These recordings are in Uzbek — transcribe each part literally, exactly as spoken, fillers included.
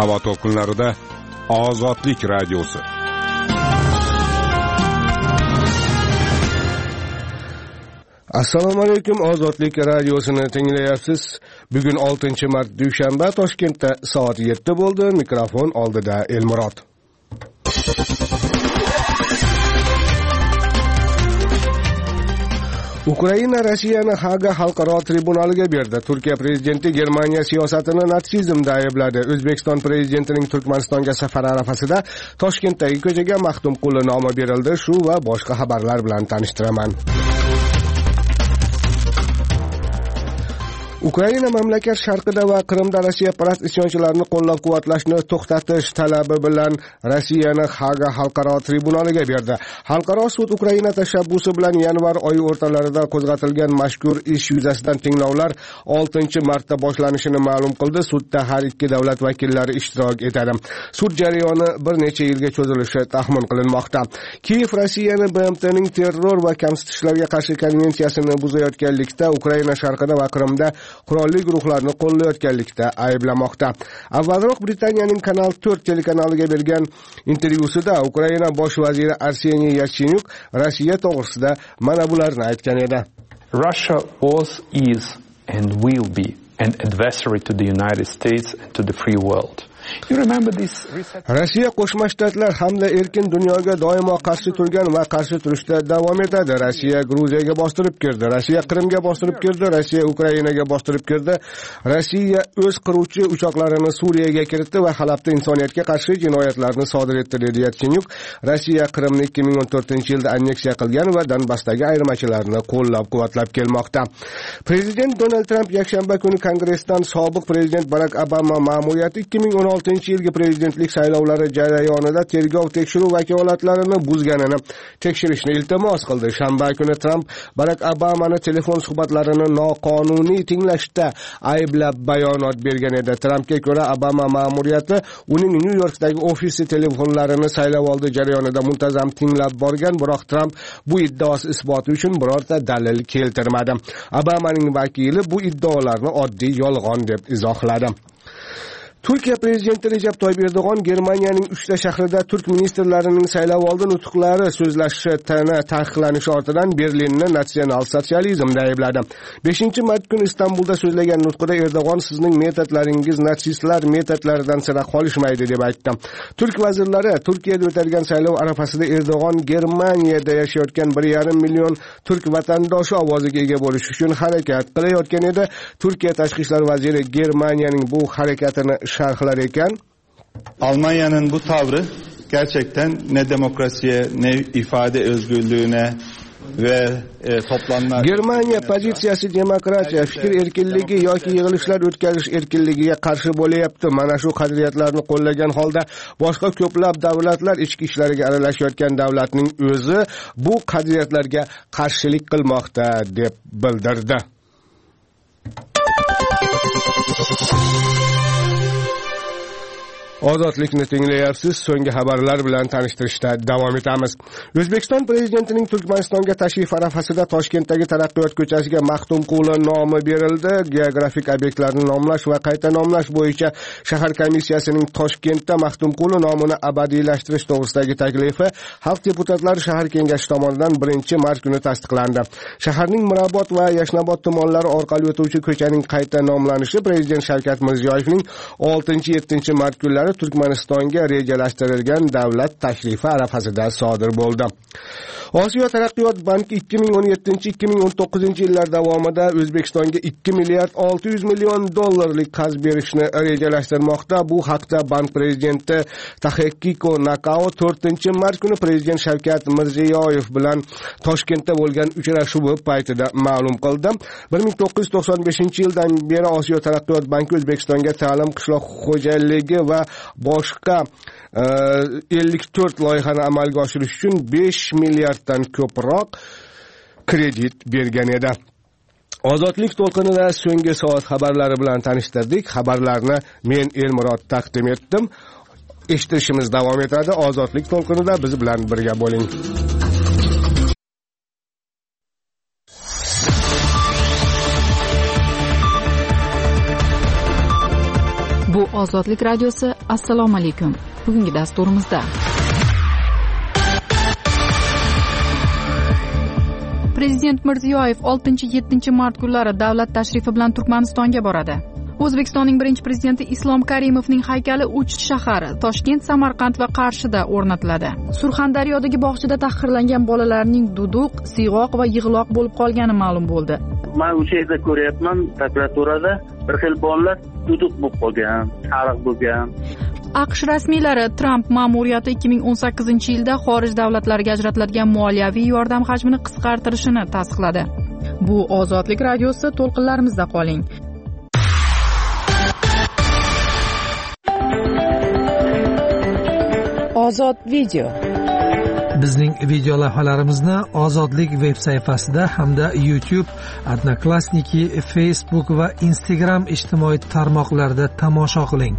Havo to'lqinlarida Ozodlik radiosi. Assalomu alaykum, Ozodlik radiosini tinglayapsiz. Bugun oltinchi mart dushanba, Toshkentda soat yetti bo'ldi. Mikrofon oldida Elmurod. Ukraina Rossiyani Haga xalqaro tribunaliga berdi. Turkiya prezidenti Germaniya siyosatini natsizmda aybladi. O'zbekiston prezidentining Turkmanistonga safari arafasida Toshkentdagi ko'chaga Maxtumquli nomi berildi. Shu va boshqa xabarlar bilan tanishtiraman. Ukraina mamlakat sharqida va Qrimda Rossiya parast isyonchilarini qo'llab-quvvatlashni to'xtatish talabi bilan Rossiyani Haga xalqaro tribunaliga berdi. Xalqaro sud Ukraina tashabbusi bilan yanvar oyi o'rtalarida qo'zg'atilgan mazkur ish yuzasidan tinglovlar oltinchi martda boshlanishini ma'lum qildi. Sudda har ikki davlat vakillari ishtirok etadi. Sud jarayoni bir necha yilga cho'zilishi taxmin qilinmoqda. Kiyev Rossiyani B M T'ning terror va kamsitishlarga qarshi konvensiyasini buzayotganlikda, Ukraina sharqida va Qrimda qurolli guruhlarni qo'llayotganlikda ayblamoqda. Avvalroq Britaniyaning Kanal to'rt telekanaliga bergan intervyusida Ukraina bosh vaziri Arseniy Yatsenyuk Rossiya to'g'risida mana bularni aytgan edi. Russia was, is and will be an adversary to the United States and to the free world. You remember this recent... Rossiya Qo'shma Shtatlar hamda erkin dunyoga doimo qarshi turgan va qarshi turishda davom etadi. Rossiya Gruziyaga bostirib kirdi, Rossiya Qrimga bostirib kirdi, Rossiya Ukrainaga bostirib kirdi. Rossiya o'z qiruvchi uchoqlarini Suriyaga kiritdi va Halabda insoniyatga qarshi jinoyatlarni sodir etdi, dedi Yatsenyuk. Rossiya Qrimni ikki ming o'n to'rtinchi yilda anneksiya qilgan va Donbassdagi ayirmachilarni qo'llab-quvvatlab kelmoqda. Prezident Donald Tramp yakshanba kuni Kongressdan sobiq prezident Barack Obama ma'muriyati ikki ming o'n oltinchi yilgi prezidentlik saylovlari jarayonida tergov tekshiruv vakolatlarini buzganini tekshirishni iltimos qildi. Shanba kuni Tramp Barack Obamani telefon suhbatlarini noqonuniy tinglashda ayblab bayonot bergan edi. Trampga ko'ra, Obama ma'muriyati uning Nyu-Yorkdagi ofisi telefonlarini saylovoldi jarayonida muntazam tinglab borgan, biroq Tramp bu iddaosi isboti uchun birorta dalil keltirmadi. Obamaning vakili bu iddaolarni oddiy yolg'on deb izohladi. Turkiya prezidenti Recep Tayyip Erdo'g'on Germaniyaning uchta shahrida turk ministrlarining saylovoldi nutqlari so'zlashi taqiqlanishi ortidan Berlinni natsional sotsializmda aybladi. beshinchi mart kuni Istanbulda so'zlagan nutqida Erdo'g'on sizning metodlaringiz natsistlar metodlaridan sira qolishmaydi deb aytdi. Turk vazirlari Turkiyada o'tadigan saylov arafasida Erdo'g'on Germaniyada yashayotgan bir yarim million turk vatandoshi ovoziga ega bo'lish uchun harakat qilayotgan edi. Turkiya tashqi ishlar vaziri Germaniyaning bu harakatini şarkılar ekan. Almanya'nın bu tavrı gerçekten ne demokrasiye ne ifade özgürlüğüne ve e, toplanma... Germaniya pozitsiyasi demokratiya, fikr erkinligi yoki yig'ilishlar o'tkazish erkinligiga qarshi bo'layapti. Mana shu qadriyatlarni qo'llagan holda boshqa ko'plab davlatlar ichki ishlariga aralashayotgan davlatning o'zi bu qadriyatlarga qarshilik qilmoqda deb bildirdi. Ozodlikni tinglayapsiz. So'nggi xabarlar bilan tanishtirishda davom etamiz. O'zbekiston prezidentining Turkmanistonga tashrif arafasida Toshkentdagi Taraqqiyot ko'chasiga Maxtumquli nomi berildi. Geografik obyektlarni nomlash va qayta nomlash bo'yicha shahar komissiyasining Toshkentda Maxtumquli nomini abadiylashtirish to'g'risidagi taklifi Xalq deputatlari shahar kengashi tomonidan birinchi mart kuni tasdiqlandi. Shaharning Mirobod va Yashnobod tumanlari orqali o'tuvchi ko'chaning qayta nomlanishi prezident Shavkat Mirziyoyevning oltinchi yettinchi mart kunlari Turkmanistonga rejalashtirilgan davlat tashrifi arafasida sodir bo'ldi. Osiyo taraqqiyot banki ikki ming o'n yettinchi ikki ming o'n to'qqizinchi yillar davomida O'zbekistonga ikki milliard olti yuz million dollarlik qarz berishni rejalashtirmoqda. Bu haqda bank prezidenti Tahekiko Nakao to'rtinchi mart kuni prezident Shavkat Mirziyoyev bilan Toshkentda bo'lgan uchrashuvi paytida ma'lum qildi. bir ming to'qqiz yuz to'qson beshinchi yildan beri Osiyo taraqqiyot banki O'zbekistonga ta'lim, qishloq xo'jaligi va boshqa ellik to'rt loyihani amalga oshirish uchun besh milliarddan ko'proq kredit bergan edi. Ozodlik to'lqinida so'nggi soat xabarlari bilan tanishtirdik. Xabarlarni men Elmurod taqdim etdim. Eshitishimiz davom etadi. Ozodlik to'lqinida biz bilan birga bo'ling. Bu Ozodlik radiosi. Assalomu alaykum. Bugungi dasturimizda Prezident Mirziyoyev oltinchi yettinchi mart kunlari davlat tashrifi bilan Turkmanistonga boradi. O'zbekistonning birinchi prezidenti Islom Karimovning haykali uch shahar Toshkent, Samarqand va Qarshida o'rnatiladi. Surxondaryodagi bog'chada tahqirlangan bolalarning duduq, siyg'oq va yig'loq bo'lib qolgani ma'lum bo'ldi. Men o'sha yerda ko'ryapman, prokuraturada bir xil bolalar duduq bo'lib qolgan, sariq bo'lgan. AQSh rasmiylari Tramp ma'muriyati ikki ming o'n sakkizinchi yilda xorij davlatlariga ajratiladigan moliyaviy yordam hajmini qisqartirishini tasdiqladi. Bu Ozodlik radiosi, to'lqinlarimizda qoling. Ozod video. Bizning video lavhalarimizni Ozodlik veb sayfasida hamda YouTube, Odnoklassniki, Facebook va Instagram ijtimoiy tarmoqlarida tomosha qiling.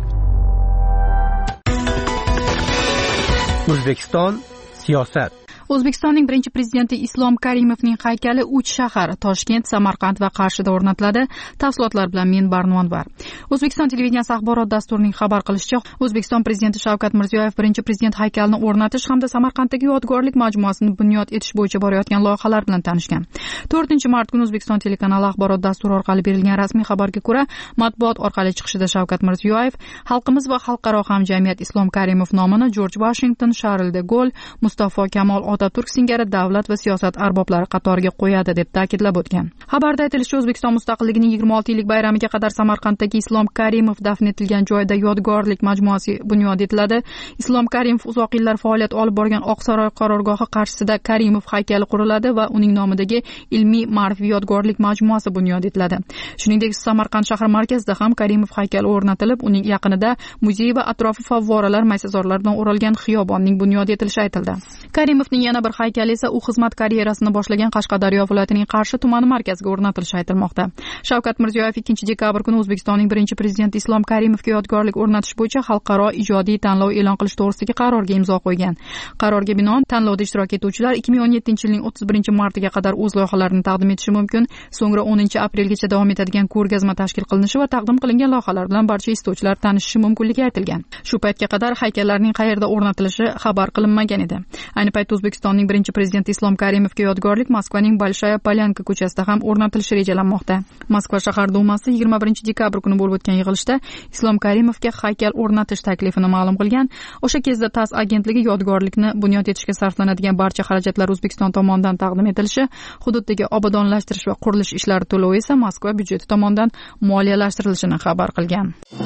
O'zbekiston siyosat. O'zbekistonning birinchi prezidenti Islom Karimovning haykali uch shahar Toshkent, Samarqand va Qarshida o'rnatiladi. Tafsilotlar bilan men Barnonvar. O'zbekiston televideniyasi axborot dasturining xabar qilishicha, O'zbekiston prezidenti Shavkat Mirziyoyev birinchi prezident haykalini o'rnatish hamda Samarqanddagi yodgorlik majmuasini bunyod etish bo'yicha borayotgan loyihalar bilan tanishgan. to'rtinchi mart kuni O'zbekiston telekanali axborot dasturi orqali berilgan rasmiy xabarga ko'ra, matbuot orqali chiqishida Shavkat Mirziyoyev xalqimiz va xalqaro hamjamiyat Islom Karimov nomini Jorj Vashington, Sharl de Gol, Mustafa Kamol Otaturk singari davlat va siyosat arboblari qatoriga qo'yadi deb ta'kidlab o'tgan. Xabarda aytilishicha, O'zbekiston mustaqilligining yigirma olti yillik bayramiga qadar Samarqanddagi Islom Karimov dafn etilgan joyda yodgorlik majmuasi bunyod etiladi. Islom Karimov uzoq yillar faoliyat olib borgan Oqsaroy qarorgohi qarshisida Karimov haykali quriladi va uning nomidagi ilmiy ma'rifiy yodgorlik majmuasi bunyod etiladi. Shuningdek, Samarqand shahar markazida ham Karimov haykali o'rnatilib, uning yaqinida muzey va atrofi favvoralar, maysazorlar bilan o'ralgan xiyobonning bunyod etilishi aytildi. Karimovning yana bir haykali esa u xizmat karyerasini boshlagan Qashqadaryo viloyatining Qarshi tumani markaziga o'rnatilishi aytilmoqda. Shavkat Mirziyoyev ikkinchi dekabr kuni O'zbekistonning birinchi prezidenti Islom Karimovga yodgorlik o'rnatish bo'yicha xalqaro ijodiy tanlov e'lon qilish to'g'risidagi qarorga imzo qo'ygan. Qarorga binoan tanlovda ishtirok etuvchilar ikki ming o'n yettinchi yilning o'ttiz birinchi martiga qadar o'z loyihalarini taqdim etishi mumkin. So'ngra o'ninchi aprelgacha davom etadigan ko'rgazma tashkil qilinishi va taqdim qilingan loyihalar bilan barcha istovchilar tanishishi mumkinligi aytilgan. Shu paytga qadar haykallarning qayerda o'rnatilishi xabar qilinmagan edi. Ayni paytda O'zbekistonning birinchi prezidenti Islom Karimovga yodgorlik Moskvaning Bolshaya Polyanka ko'chasida ham o'rnatilishi rejalanmoqda. Moskva shahar dumasi yigirma birinchi dekabr kuni bo'lib o'tgan yig'ilishda Islom Karimovga haykal o'rnatish taklifini ma'lum qilgan. O'sha kezda TASS agentligi yodgorlikni bunyod etishga sarflanadigan barcha xarajatlar O'zbekiston tomonidan taqdim etilishi, hududdagi obodonlashtirish va qurilish ishlari to'lovi esa Moskva byudjeti tomonidan moliyalashtirilishini xabar qilgan.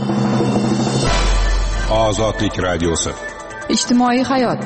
Ozodlik radiosi. Ijtimoiy hayot.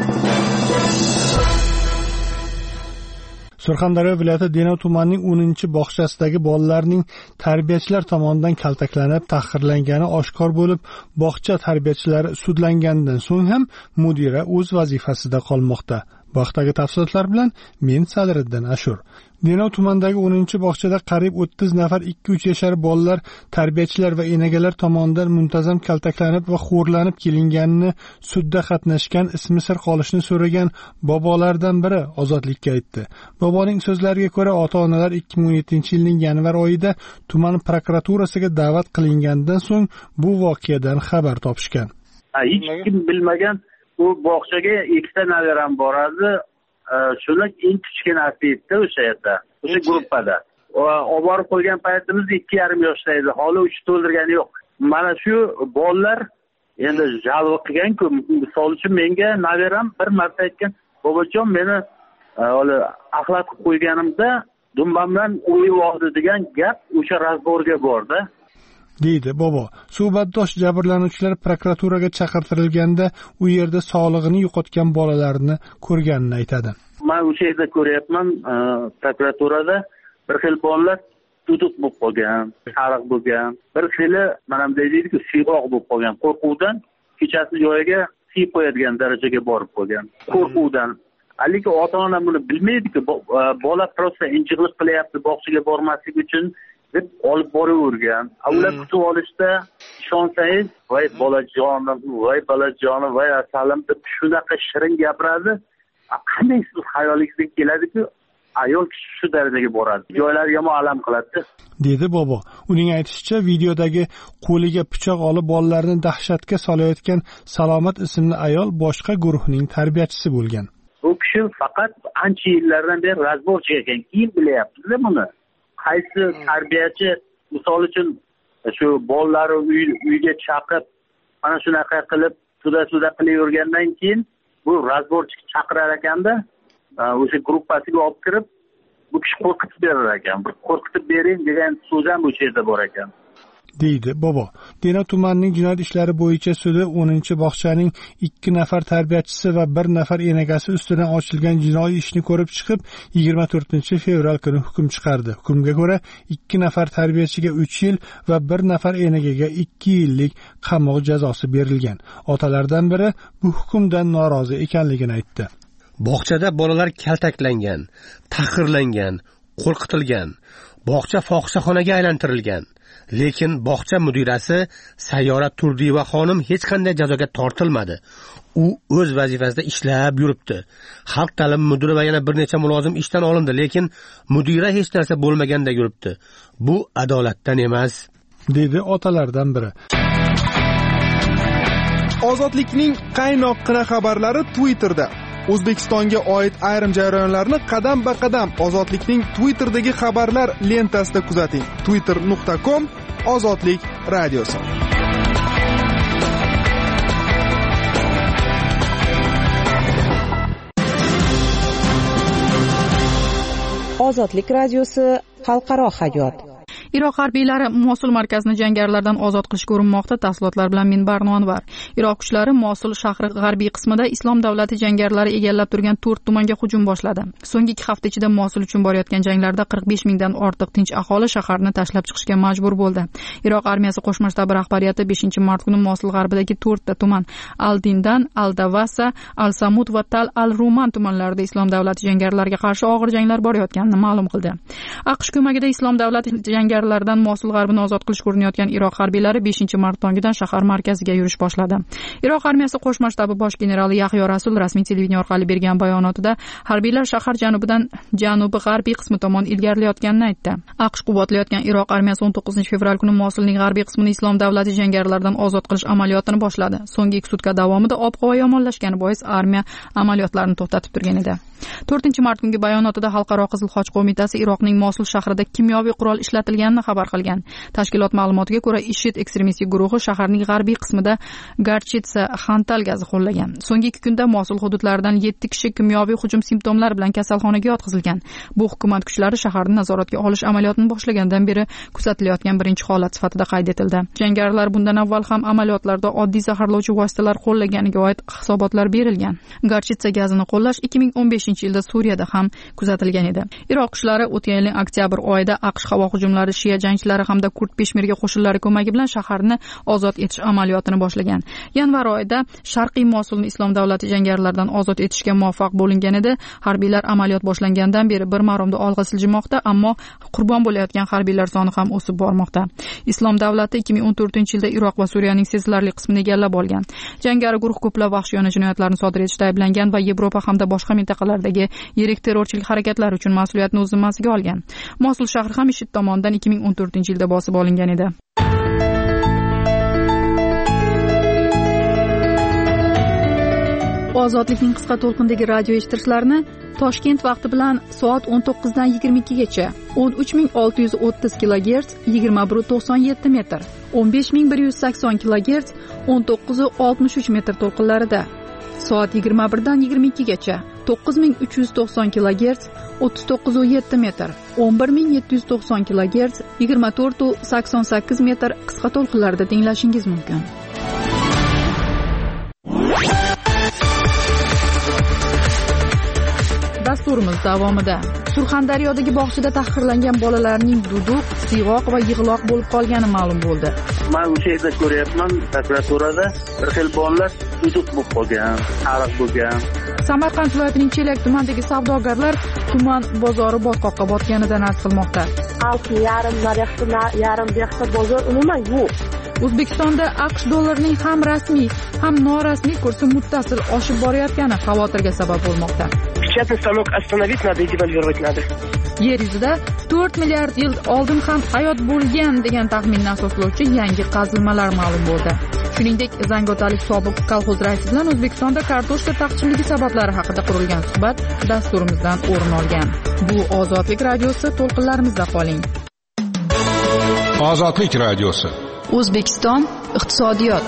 Surxondaryo viloyati Denov tumanining o'ninchi bog'chasidagi bolalarning tarbiyachilar tomonidan kaltaklanib, tahqirlangani oshkor bo'lib, bog'cha tarbiyachilari sudlangandan so'ng ham mudira o'z vazifasida qolmoqda. Bu haqdagi tafsilotlar bilan men Sadriddin Ashur. Denov tumanidagi o'ninchi bog'chada qariyb o'ttiz nafar ikki uch yashar bolalar tarbiyachilar va enagalar tomonidan muntazam kaltaklanib va xo'rlanib kelinganini sudda qatnashgan ismi sir qolishni so'ragan bobolardan biri ozodlikka aytdi. Boboning so'zlariga ko'ra, ota-onalar ikki ming o'n yettinchi yilning yanvar oyida tuman prokuraturasiga da'vat qilingandan so'ng bu voqeadan xabar topishgan. Hech kim bilmagan bu bog'chaga ikkita navaram boradi. Shuni eng kichkinasi edi o'sha yerda, o'sha gruppada. Olib borib qo'ygan paytimizda ikki yarim yoshda edi, hali uch to'ldirgani yo'q. Mana shu bolalar endi jalb qilgan-ku, misol uchun menga navaram bir marta aytgan, "Bobojon, meni hali axlat qilib qo'yganimda dumbamdan o'yib oldi" degan gap o'sha razborga bordi. deydi bobo. Suhbatdosh jabrlanuvchilar prokuraturaga chaqirtirilganda u yerda sog'lig'ini yo'qotgan bolalarni ko'rganini aytadi. Men o'sha yerda ko'ryapman, prokuraturada bir xil bolalar duduq bo'lib qolgan, sariq bo'lgan, bir xili mana bunday deydi-ku, siyg'oq bo'lib qolgan, qo'rquvdan kechasi joyiga siyib qo'yadigan darajaga borib qolgan, qo'rquvdan. Lekin ota-ona buni bilmaydi-ku, bola prosta injiqlik qilyapti bog'chaga bormaslik uchun deb olib boravergan. Ular kutib olishda ishonsangiz, voy bolajonim, voy bolajonim, voy asalim deb shunaqa shirin gapiradi. Qanday siz xayolingizga keladi-ku, ayol kishi shu darajaga boradi, joylari yomon alam qiladi dedi bobo. Uning aytishicha, videodagi qo'liga pichoq olib bolalarni dahshatga solayotgan Salomat ismli ayol boshqa guruhning tarbiyachisi bo'lgan. Bu kishi faqat ancha yillardan beri razborchi ekan. Keyin bilyapmiz-da buni. Qaysi tarbiyachi misol uchun shu bolalari uyga chaqib, mana shunaqa qilib, suda-suda qilib yurgandan keyin bu razborchi chaqirar ekanda, o'sha gruppasiga olib kirib, bu kishi qo'rqitib berar ekan. Qo'rqitib bering degan so'z ham o'sha yerda bor ekan. deydi bobo. Denov tumanining jinoyat ishlari bo'yicha sudi o'ninchi bog'chaning ikki nafar tarbiyachisi va bir nafar enagasi ustidan ochilgan jinoiy ishni ko'rib chiqib, yigirma to'rtinchi fevral kuni hukm chiqardi. Hukmga ko'ra ikki nafar tarbiyachiga uch yil va bir nafar enagaga ikki yillik qamoq jazosi berilgan. Otalardan biri bu hukmdan norozi ekanligini aytdi. Bog'chada bolalar kaltaklangan, tahqirlangan, qo'rqitilgan, bog'cha fohishaxonaga aylantirilgan. Lekin bog'cha mudirasi Sayyora Turdiyeva xonim hech qanday jazoga tortilmadi. U o'z vazifasida ishlab yuribdi. Xalq ta'limi mudiri va yana bir necha mulozim ishdan olindi, lekin mudira hech narsa bo'lmaganda yuribdi. Bu adolatdan emas, dedi otalardan biri. Ozodlikning qaynoqqina xabarlari Twitterda. O'zbekistonga oid ayrim jarayonlarni qadam-ba-qadam Ozodlikning Twitterdagi xabarlar lentasida kuzating. twitter nuqta com Ozodlik radiosi. Ozodlik radiosi xalqaro hayot. Iroq harbiylari Mosul markazini jangarilardan ozod qilishga urinmoqda. Tafsilotlar bilan Minbar Nonvar. Iroq kuchlari Mosul shahri g'arbiy qismida Islom davlati jangarilari egallab turgan to'rt tumanga hujum boshladi. So'nggi ikki hafta ichida Mosul uchun borayotgan janglarda qirq besh mingdan ortiq tinch aholi shaharni tashlab chiqishga majbur bo'ldi. Iroq armiyasi qo'shma shtabi rahbariyati beshinchi mart kuni Mosul g'arbidagi to'rtta tuman Al-Dindan, Al-Davasa, Al-Samud va Tal Al-Ruman tumanlarida Islom davlati jangarilariga qarshi og'ir janglar borayotganini ma'lum qildi. AQSh ko'magida Islom davlati jangarilaridan Mosul g'arbini ozod qilishga urinayotgan Iroq harbiylari beshinchi mart tongidan shahar markaziga yurish boshladi. Iroq armiyasi qo'shma shtabi bosh generali Yahyo Rasul rasmiy televideniya orqali bergan bayonotida harbiylar shahar janubidan janubi g'arbiy qismi tomon ilgarilayotganini aytdi. AQSh quvvatlayotgan Iroq armiyasi o'n to'qqizinchi fevral kuni Mosulning g'arbiy qismini Islom davlati jangarilaridan ozod qilish amaliyotini boshladi. So'nggi ikki sutka davomida ob-havo yomonlashgani bois armiya amaliyotlarini to'xtatib turgan edi. to'rtinchi mart kungi bayonotida Xalqaro Qizil Xoch qo'mitasi Iroqning Mosul shahrida kimyoviy qurol ishlatilganini xabar qilgan. Tashkilot ma'lumotiga ko'ra, IShID ekstremistik guruhi shaharning g'arbiy qismida Garchitsa Xantal gazi qo'llagan. So'nggi ikki kunda Mosul hududlaridan yetti kishi kimyoviy hujum simptomlari bilan kasalxonaga yotqizilgan. Bu hukumat kuchlari shaharni nazoratga olish amaliyotini boshlagandan beri kuzatilayotgan birinchi holat sifatida qayd etildi. Jangarilar bundan avval ham amaliyotlarda oddiy zaharlovchi vositalar qo'llaganiga oid hisobotlar berilgan. Garchitsa gazini qo'llash ikki ming o'n beshinchi yilda Suriyada ham kuzatilgan edi. Iroq kuchlari o'tgan yilning oktyabr oyida AQSh havo hujumlari, Shia jangchilari hamda kurd peshmerga qo'shinlari ko'magi bilan shaharni ozod etish amaliyotini boshlagan. Yanvar oyida Sharqiy Mosulni Islom davlati jangarilaridan ozod etishga muvaffaq bo'lingan edi. Harbiylar amaliyot boshlangandan beri bir maromda olg'a siljimoqda, ammo qurbon bo'layotgan harbiylar soni ham o'sib bormoqda. Islom davlati ikki ming o'n to'rtinchi yilda Iroq va Suriyaning sezilarli qismini egallab olgan. Jangari guruh ko'plab vahshiyona jinoyatlarni sodir etishda ayblangan va Yevropa hamda boshqa mintaqalardagi yirik terrorchilik harakatlari uchun mas'uliyatni o'z zimmasiga olgan. Mosul shahri ham IShID tomonidan ikki ming o'n to'rtinchi yilda bosib olingan edi. Ozodlikning qisqa to'lqindagi radio eshittirishlarni Toshkent vaqti bilan soat o'n to'qqizdan yigirma ikkigacha o'n uch ming olti yuz o'ttiz kilogerts yigirma bir to'qson yetti metr, o'n besh ming bir yuz sakson kilogerts o'n to'qqiz oltmish uch metr to'lqinlarida, soat yigirma birdan yigirma ikkigacha to'qqiz ming uch yuz to'qson kilogerts o'ttiz to'qqiz yetti metr, o'n bir ming yetti yuz to'qson kilogerts yigirma to'rt sakson sakkiz metr qisqa to'lqinlarda tinglashingiz mumkin. Dasturimiz davomida Surxondaryodagi bog'chada tahqirlangan bolalarning duduq, siyg'oq va yig'loq bo'lib qolgani ma'lum bo'ldi. Men o'sha yerda ko'ryapman, prokuraturada bir xil bolalar duduq bo'lib qolgan, tariq bo'lgan. Samarqand viloyatining Chelak tumanidagi savdogarlar tuman bozori botqoqqa botganidan arz qilmoqda. Olti yarim narxda, yarim bexsa bozor umuman yo'q. O'zbekistonda AQSh dollarining ham rasmiy, ham norasmiy kursi muttasil oshib borayotgani xavotirga sabab bo'lmoqda. Сейчас станок остановить надо и девальвировать надо. Yer yuzida to'rt milliard yil oldin ham hayot bo'lgan degan taxminni asoslovchi yangi qazilmalar ma'lum bo'ldi. Shuningdek, Zangiotalik sobiq kolxoz raisi bilan O'zbekistonda kartoshka taqchilligi sabablari haqida qurilgan suhbat dasturimizdan o'rin olgan. Bu Ozodlik radiosi, to'lqinlarimizda qoling. Ozodlik radiosi. O'zbekiston iqtisodiyot.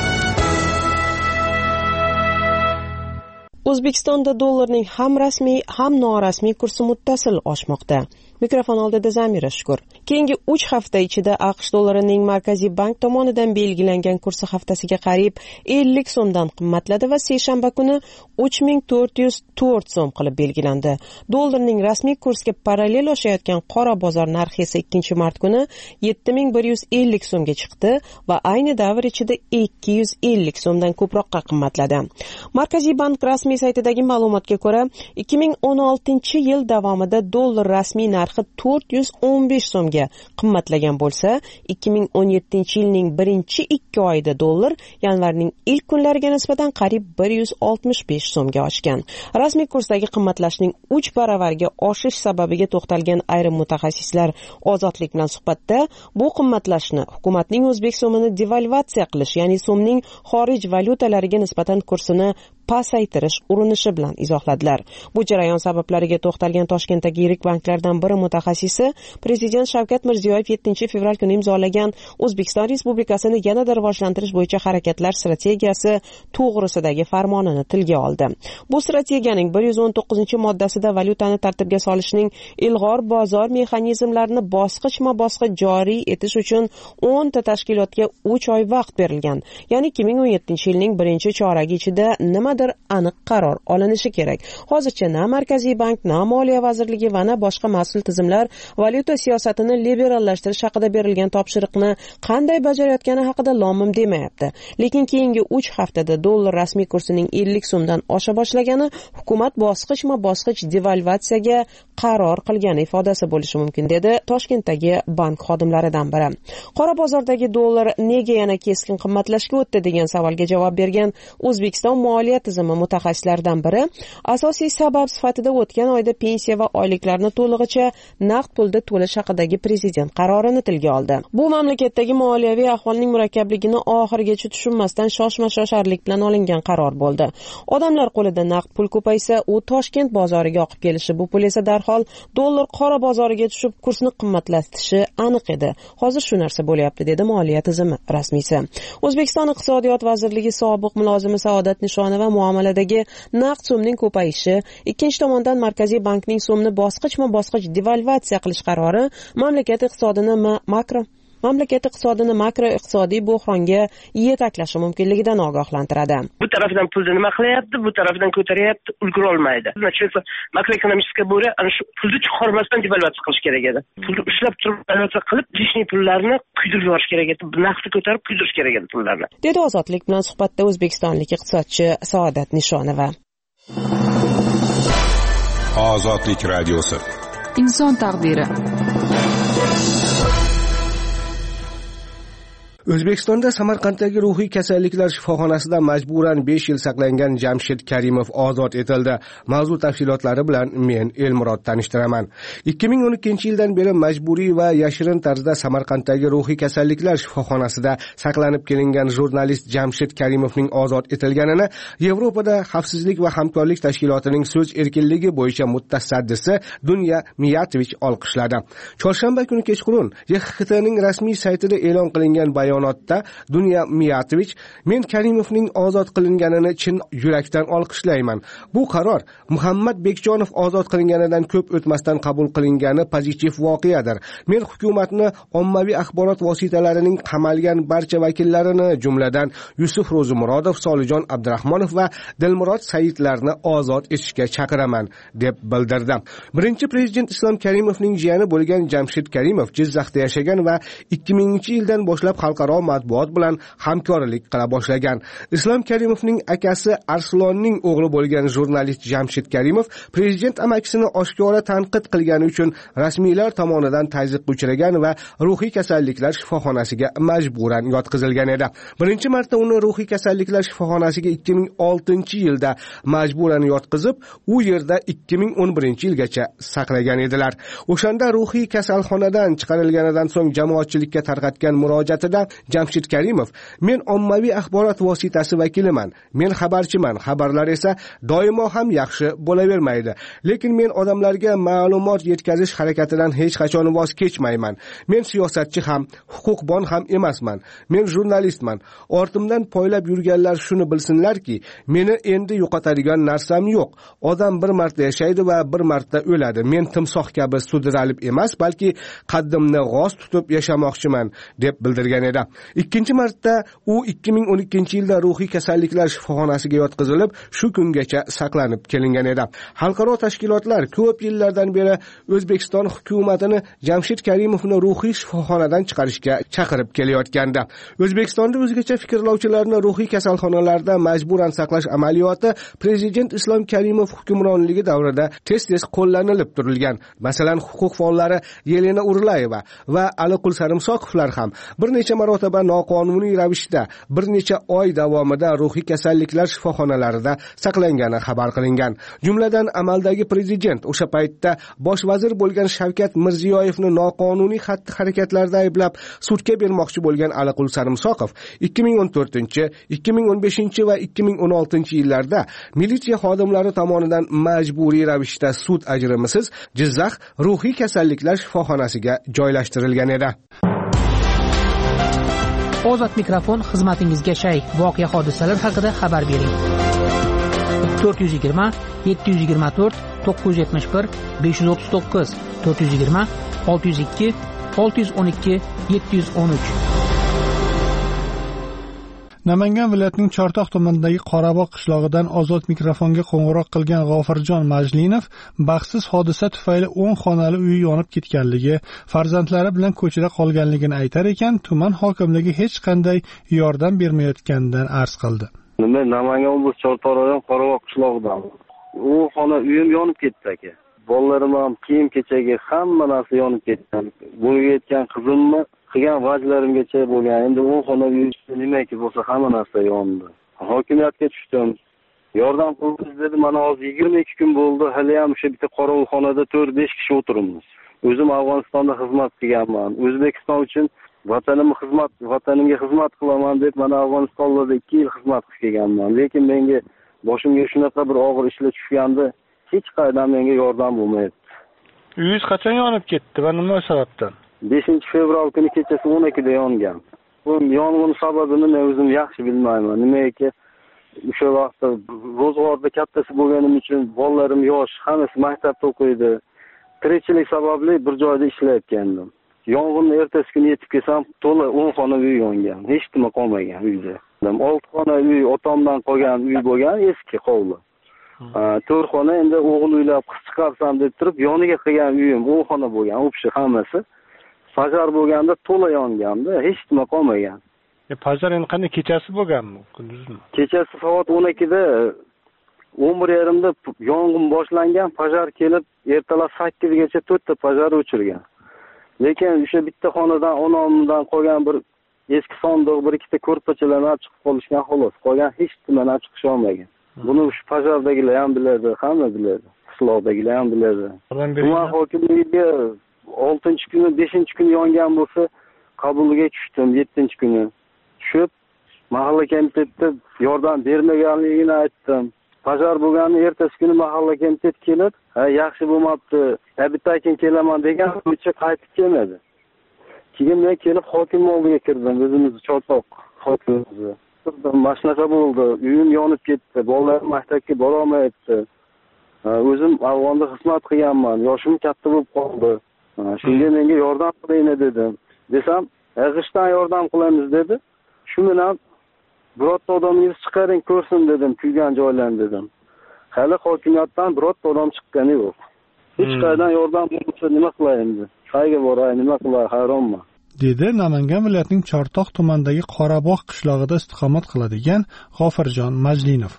O'zbekistonda dollarning ham rasmiy, ham norasmiy kursi muttasil oshmoqda. Mikrofon oldida Zamira Shukur. Keyingi uch hafta ichida AQSh dollarining Markaziy bank tomonidan belgilangan kursi haftasiga qariyb ellik so'mdan qimmatladi va seshanba kuni uch ming to'rt yuz to'rt so'm qilib belgilandi. Dollarning rasmiy kursga parallel oshayotgan qora bozor narxi esa ikkinchi mart kuni yetti ming bir yuz ellik so'mga chiqdi va ayni davr ichida ikki yuz ellik so'mdan ko'proqqa qimmatladi. Markaziy bank rasmiy saytidagi ma'lumotga ko'ra, ikki ming o'n oltinchi yil davomida dollar rasmiy narxi to'rt yuz o'n besh so'mga qimmatlagan bo'lsa, ikki ming o'n yettinchi yilning birinchi ikki oyida dollar yanvarning ilk kunlariga nisbatan qariyb bir yuz oltmish besh so'mga oshgan. Rasmiy kursdagi qimmatlashning uch baravarga oshish sababiga to'xtalgan ayrim mutaxassislar Ozodlik bilan suhbatda bu qimmatlashni hukumatning o'zbek so'mini devalvatsiya qilish, ya'ni so'mning xorij valyutalariga nisbatan kursini pasaytirish urinishi bilan izohladilar. Bu jarayon sabablariga to'xtalgan Toshkentdagi yirik banklardan biri mutaxassisi Prezident Shavkat Mirziyoyev yettinchi fevral kuni imzolagan O'zbekiston Respublikasini yanada rivojlantirish bo'yicha harakatlar strategiyasi to'g'risidagi farmonini tilga oldi. Bu strategiyaning bir yuz o'n to'qqizinchi moddasida valyutani tartibga solishning ilg'or bozor mexanizmlarini bosqichma-bosqich joriy etish uchun o'n ta tashkilotga uch oy vaqt berilgan. Ya'ni ikki ming o'n yettinchi yilning birinchi choragi ichida nima aniq qaror olinishi kerak. Hozircha na Markaziy bank, na Moliya vazirligi va na boshqa mas'ul tizimlar valyuta siyosatini liberallashtirish haqida berilgan topshiriqni qanday bajarayotgani haqida lom-mim demayapti. Lekin keyingi uch haftada dollar rasmiy kursining ellik so'mdan osha boshlagani hukumat bosqichma-bosqich devalvatsiyaga qaror qilgani ifodasi bo'lishi mumkin, dedi Toshkentdagi bank xodimlaridan biri. Qora bozordagi dollar nega yana keskin qimmatlashga o'tdi degan savolga javob bergan O'zbekiston moliya tizimi mutaxassislaridan biri, asosiy sabab sifatida o'tgan oyda pensiya va oyliklarni to'lig'icha naqd pulda to'lash haqidagi prezident qarorini tilga oldi. Bu mamlakatdagi moliyaviy ahvolning murakkabligini oxirigacha tushunmasdan shoshma-shosharlik bilan olingan qaror bo'ldi. Odamlar qo'lida naqd pul ko'paysa, u Toshkent bozoriga oqib kelishi, bu pul esa darhol dollar qora bozoriga tushib kursni qimmatlatishi aniq edi. Hozir shu narsa bo'lyapti, dedi moliya tizimi rasmiysi. O'zbekiston iqtisodiyot vazirligi sobiq mulozimi Saodat Nishonova muomaladagi naqd so'mning ko'payishi, ikkinchi tomondan Markaziy bankning so'mni bosqichma-bosqich devalvatsiya qilish qarori mamlakat iqtisodini makro mamlakat iqtisodini makro iqtisodiy bo'hronga yetaklashi mumkinligidan ogohlantiradi. Bu tarafdan pulni nima qilyapti, bu tarafdan ko'taryapti, ulgura olmaydi. Nachalsa makroekonomistga bo'ra ana shu pulni chiqarmasdan devalvatsiya qilish kerak edi. Pulni ushlab turib devalvatsiya qilib, lishniy pullarni quydirib yuborish kerak edi. Naqdni ko'tarib quyidirish kerak edi pullarni, dedi Ozodlik bilan suhbatda o'zbekistonlik iqtisodchi Saodat Nishonova. Ozodlik radiosi. Inson taqdiri. O'zbekistonda Samarqanddagi ruhiy kasalliklar shifoxonasida majburan besh yil saqlangan Jamshid Karimov ozod etildi. Mavzu tafsilotlari bilan men Elmurod tanishtiraman. ikki ming o'n ikkinchi yildan beri majburiy va yashirin tarzda Samarqanddagi ruhiy kasalliklar shifoxonasida saqlanib kelingan jurnalist Jamshid Karimovning ozod etilganini Yevropada Xavfsizlik va hamkorlik tashkilotining so'z erkinligi bo'yicha mutasaddisi Dunya Miyatovich olqishladi. Chorshanba kuni kechqurun Y X K T'ning rasmiy saytida e'lon qilingan bayon bayonotda Dunya Miyatovich, men Karimovning ozod qilinganini chin yurakdan olqishlayman. Bu qaror Muhammad Bekjonov ozod qilinganidan ko'p o'tmasdan qabul qilingani pozitiv voqeadir. Men hukumatni ommaviy axborot vositalarining qamalgan barcha vakillarini, jumladan Yusuf Ro'zimurodov, Solijon Abdurahmonov va Dilmurod Saidlarni ozod etishga chaqiraman, deb bildirdi. Birinchi prezident Islom Karimovning jiyani bo'lgan Jamshid Karimov Jizzaxda yashagan va ikki mingchi yildan boshlab xalqaro xalqaro matbuot bilan hamkorlik qila boshlagan. Islom Karimovning akasi Arslonning o'g'li bo'lgan jurnalist Jamshid Karimov prezident amakisini oshkora tanqid qilgani uchun rasmiylar tomonidan tazyiqqa uchragan va ruhiy kasalliklar shifoxonasiga majburan yotqizilgan edi. Birinchi marta uni ruhiy kasalliklar shifoxonasiga ikki ming oltinchi yilda majburan yotqizib, u yerda ikki ming o'n birinchi yilgacha saqlagan edilar. O'shanda ruhiy kasalxonadan chiqarilganidan so'ng jamoatchilikka tarqatgan murojaatida Jamshid Karimov: "Men ommaviy axborot vositasi vakiliman. Men xabarchiman. Xabarlar esa doimo ham yaxshi bo'lavermaydi. Lekin men odamlarga ma'lumot yetkazish harakatidan hech qachon voz kechmayman. Men siyosatchi ham, huquqbon ham emasman. Men jurnalistman. Ortimdan poylab yurganlar shuni bilsinlarki, meni endi yo'qotadigan narsam yo'q. Odam bir marta yashaydi va bir marta o'ladi. Men timsoh kabi sudralib emas, balki qaddimni g'oz tutib yashamoqchiman", deb bildirgan edi. Ikkinchi marta u ikki ming o'n ikkinchi yilda ruhiy kasalliklar shifoxonasiga yotqizilib, shu kungacha saqlanib kelingan edi. Xalqaro tashkilotlar ko'p yillardan beri O'zbekiston hukumatini Jamshid Karimovni ruhiy shifoxonadan chiqarishga chaqirib kelayotgandi. O'zbekistonda o'zgacha fikrlovchilarni ruhiy kasalxonalarda majburan saqlash amaliyoti prezident Islom Karimov hukmronligi davrida tez-tez qo'llanilib turilgan. Masalan, huquq faollari Yelena Urlayeva va Aliqul Sarimsoqovlar ham bir necha marotaba noqonuniy ravishda bir necha oy davomida ruhiy kasalliklar shifoxonalarida saqlangani xabar qilingan. Jumladan, amaldagi prezident o'sha paytda bosh vazir bo'lgan Shavkat Mirziyoyevni noqonuniy xatti-harakatlarda ayblab sudga bermoqchi bo'lgan Aliqul Sarimsoqov ikki ming o'n to'rtinchi, ikki ming o'n beshinchi va ikki ming o'n oltinchi yillarda militsiya xodimlari tomonidan majburiy ravishda sud ajrimisiz Jizzax ruhiy kasalliklar shifoxonasiga joylashtirilgan edi. Ozod mikrofon xizmatingizga shay. Voqea hodisalar haqida xabar bering. to'rt yuz yigirma yetti yuz yigirma to'rt to'qqiz yuz yetmish bir besh yuz o'ttiz to'qqiz to'rt yuz yigirma olti yuz ikki olti yuz o'n ikki yetti yuz o'n uch. Namangan viloyatining Chortoq tumanidagi Qorabog' qishlog'idan Ozod mikrofonga qo'ng'iroq qilgan G'ofirjon Majlinov baxtsiz hodisa tufayli o'n xonali uyi yonib ketganligi, farzandlari bilan ko'chada qolganligini aytar ekan, tuman hokimligi hech qanday yordam bermayotganidan arz qildi. Men Namangan oblasi Chortoq rayon Qorabog' qishlog'idan. U xona uyim yonib ketdi aka. Bolalarim ham kiyim-kechagi hamma narsa yonib ketgan. Bunga yetgan qizimni qilgan vajlarimgacha bo'lgan. Endi u xona uy nimaki bo'lsa hamma narsa yondi. Hokimiyatga tushdim. Yordam qilamiz dedi. Mana hozir yigirma ikki kun bo'ldi. Hali ham o'sha bitta qorovulxonada to'rt besh kishi o'tiribmiz. O'zim Afg'onistonda xizmat qilganman. O'zbekiston uchun vatanimga xizmat, vatanimga xizmat qilaman deb mana Afg'onistonda ikki yil xizmat qilib kelganman. Lekin menga boshimga shunaqa bir og'ir ishlar tushganda hech qayerdan menga yordam bo'lmaydi. Uyingiz qachon yonib ketdi va nima sababdan? beshinchi fevral kuni kechasi o'n ikkida yongan. Bu yong'in sababini men o'zim yaxshi bilmayman. Nimaki o'sha vaqtda ro'zg'orda kattasi bo'lganim uchun bolalarim yosh, hammasi maktabda o'qiydi. Tirikchilik sababli bir joyda ishlayotgandim. Yong'inni ertasi kuni yetib kelsam, to'la o'n xona uy yongan. Hech nima qolmagan uyda. olti xona uy otamdan qolgan uy bo'lgan, eski hovli. to'rt xona endi o'g'il uylab qiz chiqarsam deb turib, yoniga qilgan uyim o'n xona bo'lgan, o'pshi hammasi. Pajar bo'lganda to'la yonganda, hech nima qolmagan. E pajar endi qanday kechasi bo'lganmi, kunduzmi? Kechasi soat o'n ikkida o'n bir yarim da yong'in boshlangan, pajar kelib ertalab sakkizgacha to'rtta pajar o'chirgan. Lekin o'sha bitta xonadan onamdan qolgan bir eski sondiq, bir ikkita ko'rpachalarni chiqib qolishgan xolos. Qolgan hech nima chiqish olmagan. Buni shu pajardagilar ham biladi, hamma biladi. Qishloqdagilar ham biladi. Tuman hokimligiga oltinchi kuni, beshinchi kuni yongan bo'lsa, qabuliga tushdim yettinchi kuni. Tushib, mahalla komitetiga yordam bermaganligini aytdim. Pajar bo'lgani ertasi kuni mahalla komitet kelib, "Ha, yaxshi bo'lmabdi, habitakin kelaman" degan bo'yicha qaytib kelmadi. Keyin men kelib hokim oldiga kirdim, o'zimiz Chortoq hokimimiz. Mana shunaqa bo'ldi, uyim yonib ketdi, bolalar maktabga bora olmayapti. O'zim Afg'onda xizmat qilganman, yoshim katta bo'lib qoldi. Shunga menga yordam qiling dedim. Desam, "G'ishdan yordam qilamiz" dedi. Shu bilan birorta odamingiz chiqaring ko'rsin dedim, kuygan joylarni dedim. Hali hokimiyatdan birorta odam chiqqani yo'q. Hech qayerdan yordam bo'lmasa nima qilayim? Qayga boray, nima qilay, hayronman. dedi Namangan viloyatining Chortoq tumanidagi Qorabog' qishlog'ida istiqomat qiladigan G'ofirjon Majlinov.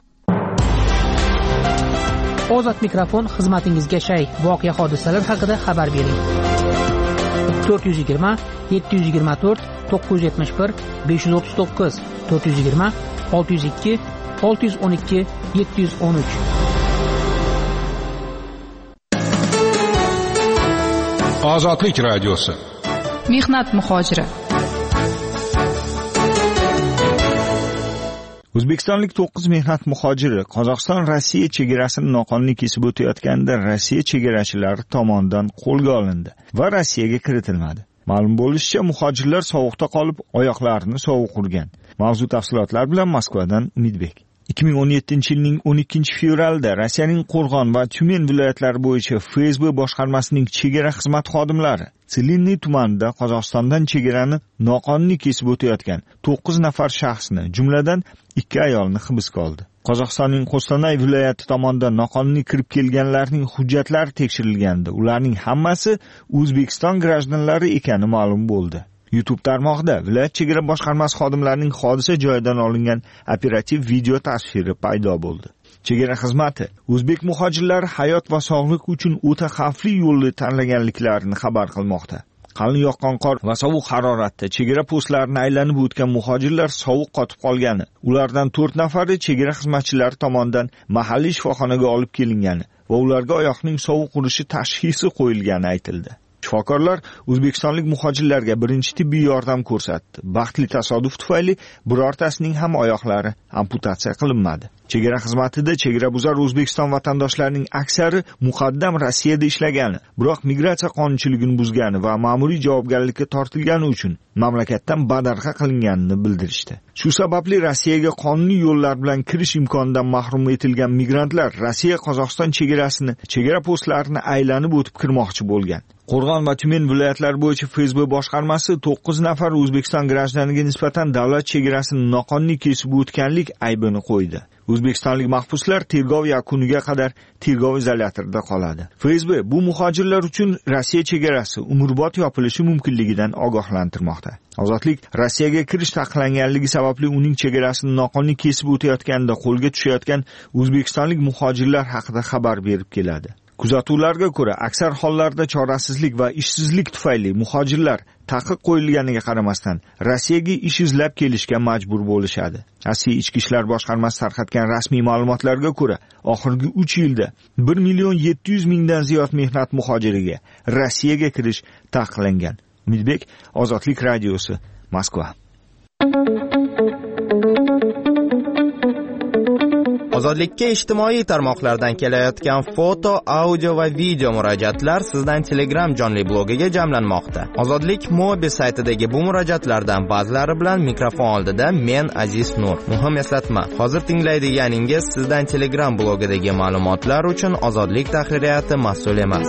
Ozod mikrofon xizmatingizga shay. Voqea hodisalar haqida xabar bering. to'rt yuz yigirma yetti yuz yigirma to'rt to'qqiz yuz yetmish bir besh yuz o'ttiz to'qqiz to'rt yuz yigirma olti yuz ikki olti yuz o'n ikki yetti yuz o'n uch. Ozodlik radiosi. Mehnat muhojiri. O'zbekistonlik to'qqiz mehnat muhojiri Qozog'iston Rossiya chegarasini noqonuniy kesib o'tayotganda Rossiya chegarachilari tomonidan qo'lga olindi va Rossiyaga kiritilmadi. Ma'lum bo'lishicha, muhojirlar sovuqda qolib, oyoqlarini sovuq urgan. Mavzu tafsilotlar bilan Moskvadan Umidbek. ikki ming o'n yettinchi yilning o'n ikkinchi fevralida Rossiyaning Qo'rg'on va Tyumen viloyatlari bo'yicha F S B boshqarmasining chegara xizmat xodimlari Selinniy tumanida Qozog'istondan chegarani noqonuniy kesib o'tayotgan to'qqiz nafar shaxsni, jumladan ikki ayolni hibsga oldi. Qozog'istonning Qo'stanay viloyati tomonidan noqonuniy kirib kelganlarning hujjatlari tekshirilganda, ularning hammasi O'zbekiston grajdanlari ekani ma'lum bo'ldi. YouTube tarmog'ida viloyat chegara boshqarmasi xodimlarining hodisa joyidan olingan operativ video tasviri paydo bo'ldi. Chegara xizmati o'zbek muhojirlari hayot va sog'liq uchun o'ta xavfli yo'lni tanlaganliklarini xabar qilmoqda. Qalin yoqqan qor va sovuq haroratda chegara postlarini aylanib o'tgan muhojirlar sovuq qotib qolgani, ulardan to'rt nafari chegara xizmatchilari tomonidan mahalliy shifoxonaga olib kelingani va ularga oyoqning sovuq urishi tashxisi qo'yilgani aytildi. Shifokorlar o'zbekistonlik muhojirlarga birinchi tibbiy yordam ko'rsatdi. Baxtli tasodif tufayli birortasining ham oyoqlari amputatsiya qilinmadi. Chegara xizmatida chegarabuzar O'zbekiston vatandoshlarining aksari muqaddam Rossiyada ishlagani, biroq migratsiya qonunchiligini buzgani va ma'muriy javobgarlikka tortilgani uchun mamlakatdan badarg'a qilinganini bildirishdi. Shu sababli Rossiyaga qonuniy yo'llar bilan kirish imkonidan mahrum etilgan migrantlar Rossiya Qozog'iston chegarasini, chegara postlarini aylanib o'tib kirmoqchi bo'lgan. Qo'rg'on va Tyumen viloyatlari bo'yicha F S B boshqarmasi to'qqiz nafar O'zbekiston grajdaniga nisbatan davlat chegarasini noqonuniy kesib o'tganlik aybini qo'ydi. O'zbekistonlik mahbuslar tergov yakuniga qadar tergov izolyatorida qoladi. F S B bu muhojirlar uchun Rossiya chegarasi umrbod yopilishi mumkinligidan ogohlantirmoqda. Ozodlik Rossiyaga kirish taqiqlanganligi sababli uning chegarasini noqonuniy kesib o'tayotganda qo'lga tushayotgan o'zbekistonlik muhojirlar haqida xabar berib keladi. Kuzatuvlarga ko'ra, aksar hollarda chorasizlik va ishsizlik tufayli muhojirlar taqiq qo'yilganiga qaramasdan Rossiyaga ish izlab kelishga majbur bo'lishadi. Rossiya Ichki ishlar boshqarmasi tarqatgan rasmiy ma'lumotlarga ko'ra, oxirgi uch yilda bir million yetti yuz mingdan ziyod mehnat muhojiriga Rossiyaga kirish taqiqlangan. Umidbek, Ozodlik radiosi, Moskva. Ozodlikka ijtimoiy tarmoqlardan kelayotgan foto, audio va video murojaatlar sizdan Telegram jonli blogiga jamlanmoqda. Ozodlik Mobi saytidagi bu murojaatlardan ba'zilari bilan mikrofon oldida men Aziz Nur. Muhim eslatma, hozir tinglaydiganingiz sizdan Telegram blogidagi ma'lumotlar uchun Ozodlik tahririyati mas'ul emas.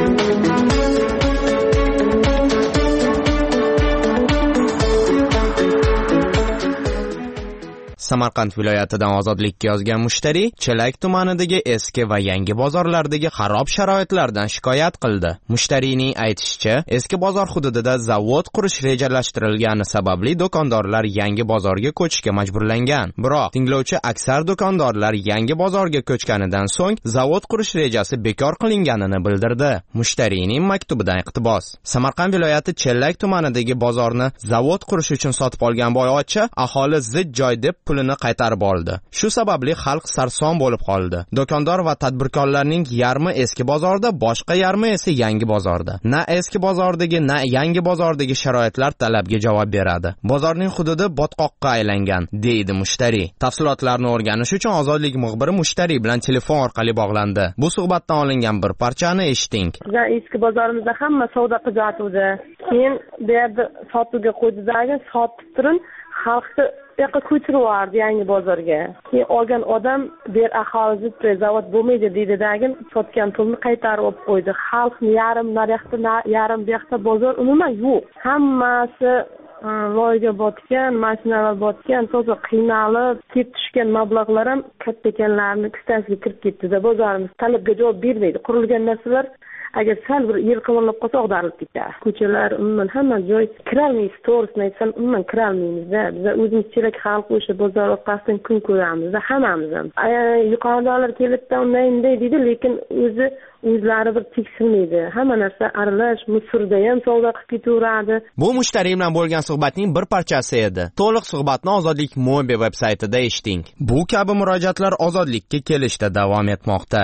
Samarqand viloyatidan Ozodlikka yozgan mushtari Chelak tumanidagi eski va yangi bozorlardagi xarob sharoitlardan shikoyat qildi. Mushtarining aytishicha, eski bozor hududida zavod qurish rejalashtirilgani sababli do'kondorlar yangi bozorga ko'chishga majburlangan. Biroq tinglovchi aksar do'kondorlar yangi bozorga ko'chganidan so'ng zavod qurish rejasi bekor qilinganini bildirdi. Mushtarining maktubidan iqtibos. Samarqand viloyati Chelak tumanidagi bozorni zavod qurish uchun sotib olgan boyvachcha aholi zid joy deb pulini qaytarib oldi. Shu sababli xalq sarson bo'lib qoldi. Do'kondor va tadbirkorlarning yarmi eski bozorda, boshqa yarmi esa yangi bozorda. Na eski bozordagi, na yangi bozordagi sharoitlar talabga javob beradi. Bozorning hududi botqoqqa aylangan, deydi mushtari. Tafsilotlarni o'rganish uchun Ozodlik muxbiri mushtari bilan telefon orqali bog'landi. Bu suhbatdan olingan bir parchani eshiting. Bizning eski bozorimizda hamma savdo qilyotdi. Keyin bu yerda sotuvga qo'ydidagi sotib turin, xalqni yoqqa ko'chirib yubordi yangi bozorga. Keyin olgan odam ber aholi zavod bo'lmaydi deydidagi sotgan pulni qaytarib olib qo'ydi. Xalqni yarim naryoqda, yarim bu yoqda bozor umuman yo'q. Hammasi loyga botgan, mashinalar botgan, to'g'ri qiynalib, ketib tushgan mablag'lar ham katta ekanlarni kistasiga kirib ketdi-da, bozorimiz talabga javob bermaydi. Qurilgan narsalar agar sal bir yer qimirlab qolsa ag'darilib ketadi. Ko'chalar umuman hamma joy kirolmaymiz, to'g'risini aytsam umuman kirolmaymiz-da. Biz o'zimizchilik xalq o'sha bozor orqasidan kun ko'ramiz-da hammamiz ham. Yuqoridagilar kelibdi unday unday deydi, lekin o'zi o'zlari bir tekshirmaydi. Hamma narsa aralash, Misrda ham savdo qilib ketaveradi. Bu mushtariy bilan bo'lgan suhbatning bir parchasi edi. To'liq suhbatni Ozodlik Mobi veb-saytida eshiting. Bu kabi murojaatlar ozodlikka kelishda davom etmoqda.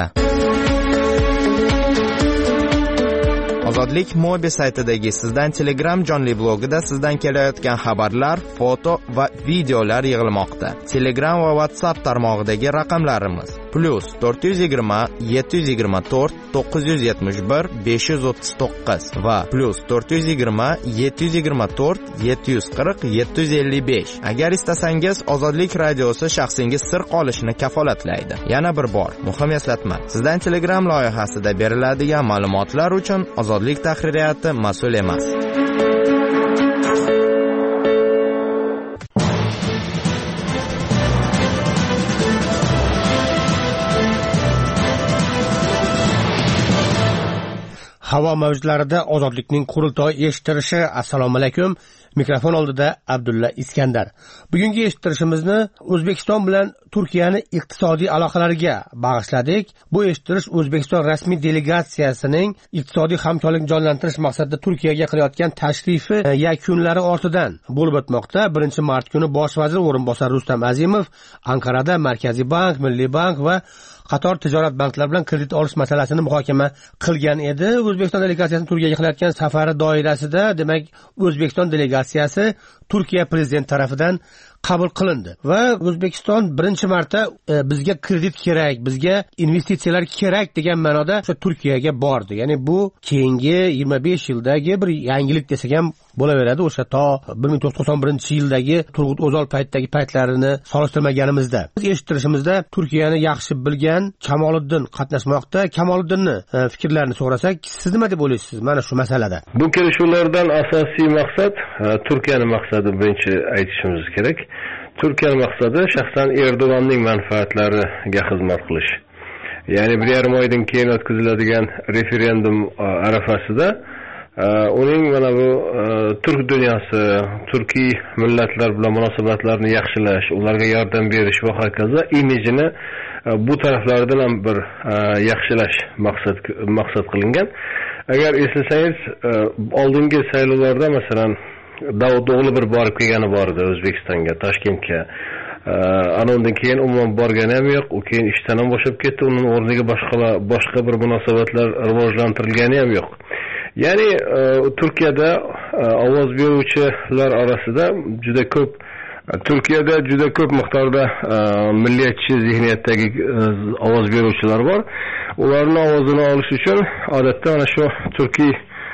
Ozodlik Mobi saytidagi Sizdan Telegram jonli blogida sizdan kelayotgan xabarlar, foto va videolar yig'ilmoqda. Telegram va WhatsApp tarmog'idagi raqamlarimiz plus to'rt yuz yigirma yetti yuz yigirma to'rt to'qqiz yuz yetmish bir besh yuz o'ttiz to'qqiz va plus to'rt yuz yigirma yetti yuz yigirma to'rt yetti yuz qirq yetti yuz ellik besh. Agar istasangiz Ozodlik radiosi shaxsingiz sir qolishini kafolatlaydi. Yana bir bor muhim eslatma. Sizdan Telegram loyihasida beriladigan ma'lumotlar uchun Ozodlik tahririyati mas'ul emas. Havo mavjlarida Ozodlikning qurultoyi eshitirishi. Assalomu alaykum. Mikrofon oldida Abdulla Iskandar. Bugungi eshittirishimizni O'zbekiston bilan Turkiyani iqtisodiy aloqalariga bag'ishladik. Bu eshittirish O'zbekiston rasmiy delegatsiyasining iqtisodiy hamkorlikni jonlantirish maqsadida Turkiyaga qilayotgan tashrifi yakunlari ortidan bo'lib o'tmoqda. birinchi mart kuni Bosh vazir o'rinbosari Rustam Azimov Ankarada Markaziy bank, Milliy bank va qator tijorat banklari bilan kredit olish masalasini muhokama qilgan edi. O'zbekiston delegatsiyasi Turkiyaga qilayotgan safari doirasida, demak, O'zbekiston delegatsiyasi Turkiya prezidenti tomonidan qabul qilindi va O'zbekiston birinchi marta e, bizga kredit kerak, bizga investitsiyalar kerak degan ma'noda o'sha Turkiyaga bordi. Ya'ni bu keyingi yigirma besh yildagi bir yangilik desak ham bo'laveradi. O'sha to bir ming to'qqiz yuz to'qson birinchi yildagi Turg'ut O'zol paytidagi paytlarini solishtirmaganimizda biz eshittirishimizda Turkiyani yaxshi bilgan Kamoliddin qatnashmoqda. Kamoliddinni e, fikrlarini so'rasak, siz nima deb o'ylaysiz mana shu masalada? Bu kelishuvlardan asosiy maqsad Turkiyaning maqsadi birinchi aytishimiz kerak. Turkiyaning maqsadi shaxsan Erdo'g'onning manfaatlariga xizmat qilish. Ya'ni bir yarim oydan keyin o'tkaziladigan referendum arafasida uning mana bu turk dunyosi, turkiy millatlar bilan munosabatlarni yaxshilash, ularga yordam berish va hokazo imijini bu taraflardan ham bir yaxshilash maqsad maqsad qilingan. Agar eslasangiz, oldingi saylovlarda masalan Davud o'g'li bir borib kelgani bor edi O'zbekistonga, Toshkentga. Anondan keyin umuman borgani ham yo'q. U keyin ishdan ham bo'shab ketdi. Uning o'rniga boshqa boshqa bir munosabatlar rivojlantirilgani ham yo'q. Ya'ni Turkiyada ovoz beruvchilar orasida juda ko'p Turkiyada juda ko'p miqdorda milliyatchi zihniyatdagi ovoz beruvchilar bor. Ularning ovozini olish uchun odatda mana shu Turkiy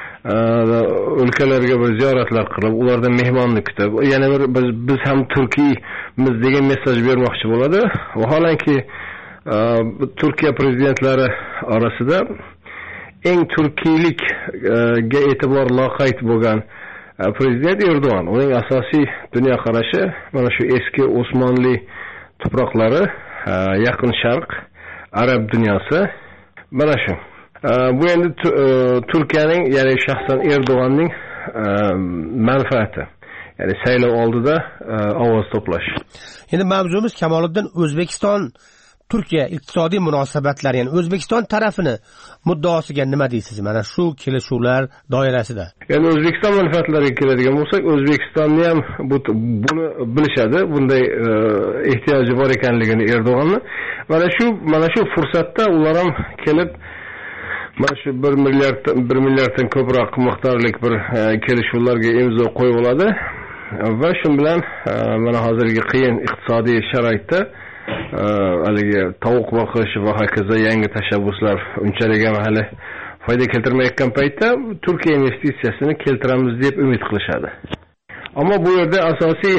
ülkelerge bir ziyoratlar qilib, ulardan mehmonlik kutib, yana bir biz biz ham Turkiymiz degan mesaj bermoqchi bo'ladi. Vaholanki Turkiya prezidentlari orasida eng turkiylikga e'tibor loqayd bo'lgan prezident Erdo'g'on. Uning asosiy dunyo qarashi mana shu eski Osmonli tuproqlari, Yaqin Sharq, Arab dunyosi mana shu. Bu endi Turkiyaning, ya'ni shaxsan Erdo'g'onning manfaati. Ya'ni saylov oldida ovoz to'plash. Endi mavzumiz Kamoliddin O'zbekiston Turkiya iqtisodiy munosabatlari, ya'ni O'zbekiston tarafini muddaosiga nima deysiz mana shu kelishuvlar doirasida? Ya'ni O'zbekiston manfaatlariga keladigan bo'lsak, O'zbekistonni ham bu, buni bilishadi, bunday ehtiyoji bor ekanligini Erdo'g'onni. Mana shu mana shu fursatda ular ham kelib mana shu bir milliard bir milliarddan ko'proq miqdorlik bir kelishuvlarga imzo qo'yib oladi va shu bilan mana hozirgi qiyin iqtisodiy sharoitda haligi tovuq boqish va hokazo yangi tashabbuslar unchalik ham hali foyda keltirmayotgan paytda Turkiya investitsiyasini keltiramiz deb umid qilishadi. Ammo bu yerda asosiy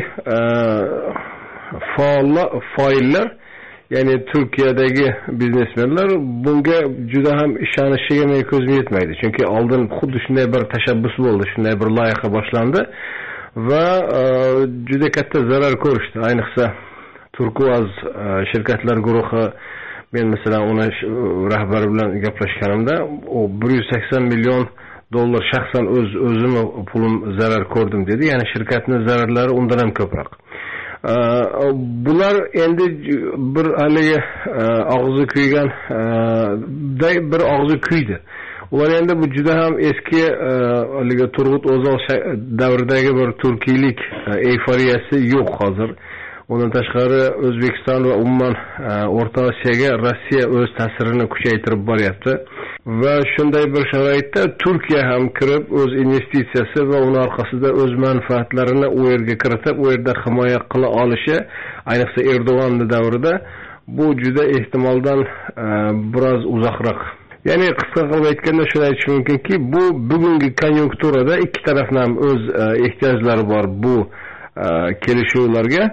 faollar, ya'ni Turkiyadagi biznesmenlar bunga juda ham ishonishiga men ko'zim yetmaydi. Chunki oldin xuddi shunday bir tashabbus bo'ldi, shunday bir loyiha boshlandi va juda katta zarar ko'rishdi. Ayniqsa Turkuaz shirkatlar guruhi men masalan uni rahbari bilan gaplashganimda u bir yuz sakson million dollar shaxsan o'z o'zimni pulim zarar ko'rdim dedi. Ya'ni shirkatning zararlari undan ham ko'proq. Bular endi bir haligi og'zi kuygan bir og'zi kuydi. Ular endi bu juda ham eski haligi Turg'ut O'zal davridagi bir turkiylik eyforiyasi yo'q hozir. Undan tashqari O'zbekiston va umuman O'rta Osiyoga Rossiya o'z ta'sirini kuchaytirib boryapti va shunday bir sharoitda Turkiya ham kirib o'z investitsiyasi va uning orqasida o'z manfaatlarini u yerga kiritib, u yerda himoya qila olishi, ayniqsa Erdo'g'onning davrida bu juda ehtimoldan biroz uzoqroq. Ya'ni qisqa qilib aytganda shuni aytish mumkinki, bu bugungi konjunkturada ikki tarafdan ham o'z ehtiyojlari bor bu kelishuvlarga.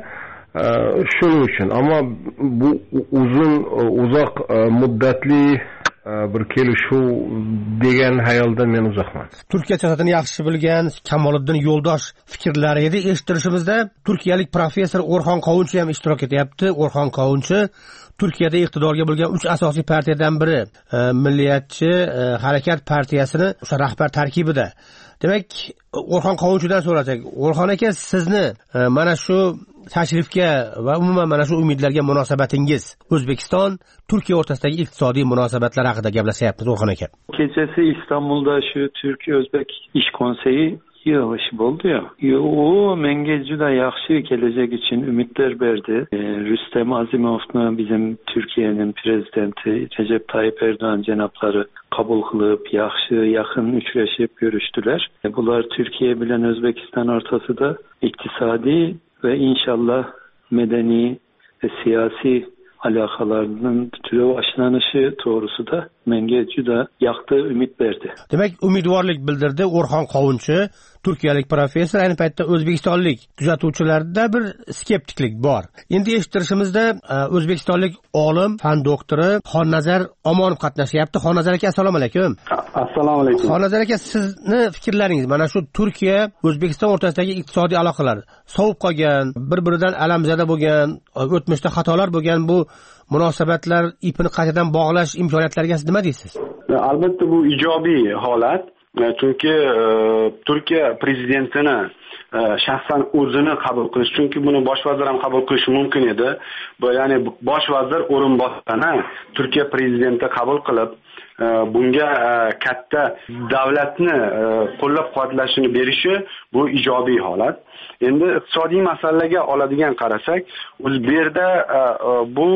Shuning uchun, ammo bu uzun uzoq muddatli bir kelishuv degan hayoldan men uzoqman. Turkiya siyosatini yaxshi bilgan Kamoliddin Yo'ldosh fikrlari edi eshittirishimizda. Turkiyalik professor O'rxon Qovunchi ham ishtirok etyapti. O'rxon Qovunchi Turkiyada iqtidorga bo'lgan uch asosiy partiyadan biri, Milliyatchi harakat partiyasini o'sha rahbar tarkibida. Demak, O'rxon Qovunchidan so'rasak, O'rxon aka, sizni mana shu tashrifga va umuman mana shu umidlarga munosabatingiz, O'zbekiston Turkiya o'rtasidagi iqtisodiy munosabatlar haqida gaplashyapmiz, O'rxon aka. Kechasi Istanbulda shu Turkiya-O'zbek ish konseyi yig'ilishi bo'ldi ya. U menga juda yaxshi kelajak uchun umidlar berdi. Rustam Azimovni bizim Turkiyaning prezidenti Recep Tayyip Erdo'g'an janoblari qabul qilib, yaxshi yaqin uchrashib görüştüler. Bular Türkiye bilan O'zbekiston o'rtasida iqtisodiy ve inşallah medeni ve siyasi aloqalarning rivojlanishi to'g'risida menga juda yaxshi umid berdi. Demak, umidvorlik bildirdi O'rxon Qovunchi. Turkiyalik professor, ayni paytda o'zbekistonlik kuzatuvchilarda bir skeptiklik bor. Endi eshittirishimizda o'zbekistonlik olim, fan doktori Xonnazar Omonov qatnashyapti. Xonnazar aka, assalomu alaykum. Assalomu alaykum. Xonnazar aka, sizni fikrlaringiz mana shu Turkiya O'zbekiston o'rtasidagi iqtisodiy aloqalar sovib qolgan, bir-biridan alamzada bo'lgan, o'tmishda xatolar bo'lgan bu munosabatlar ipini qaytadan bog'lash imkoniyatlariga siz nima deysiz? Albatta bu ijobiy holat. Chunki Turkiya prezidentini shaxsan o'zini qabul qilish, chunki buni bosh vazir ham qabul qilishi mumkin edi. Bu ya'ni bosh vazir o'rinbosarini Turkiya prezidenti qabul qilib, bunga katta davlatni qo'llab-quvvatlashini berishi bu ijobiy holat. Endi iqtisodiy masalalarga oladigan qarasak, o'z bu yerda bu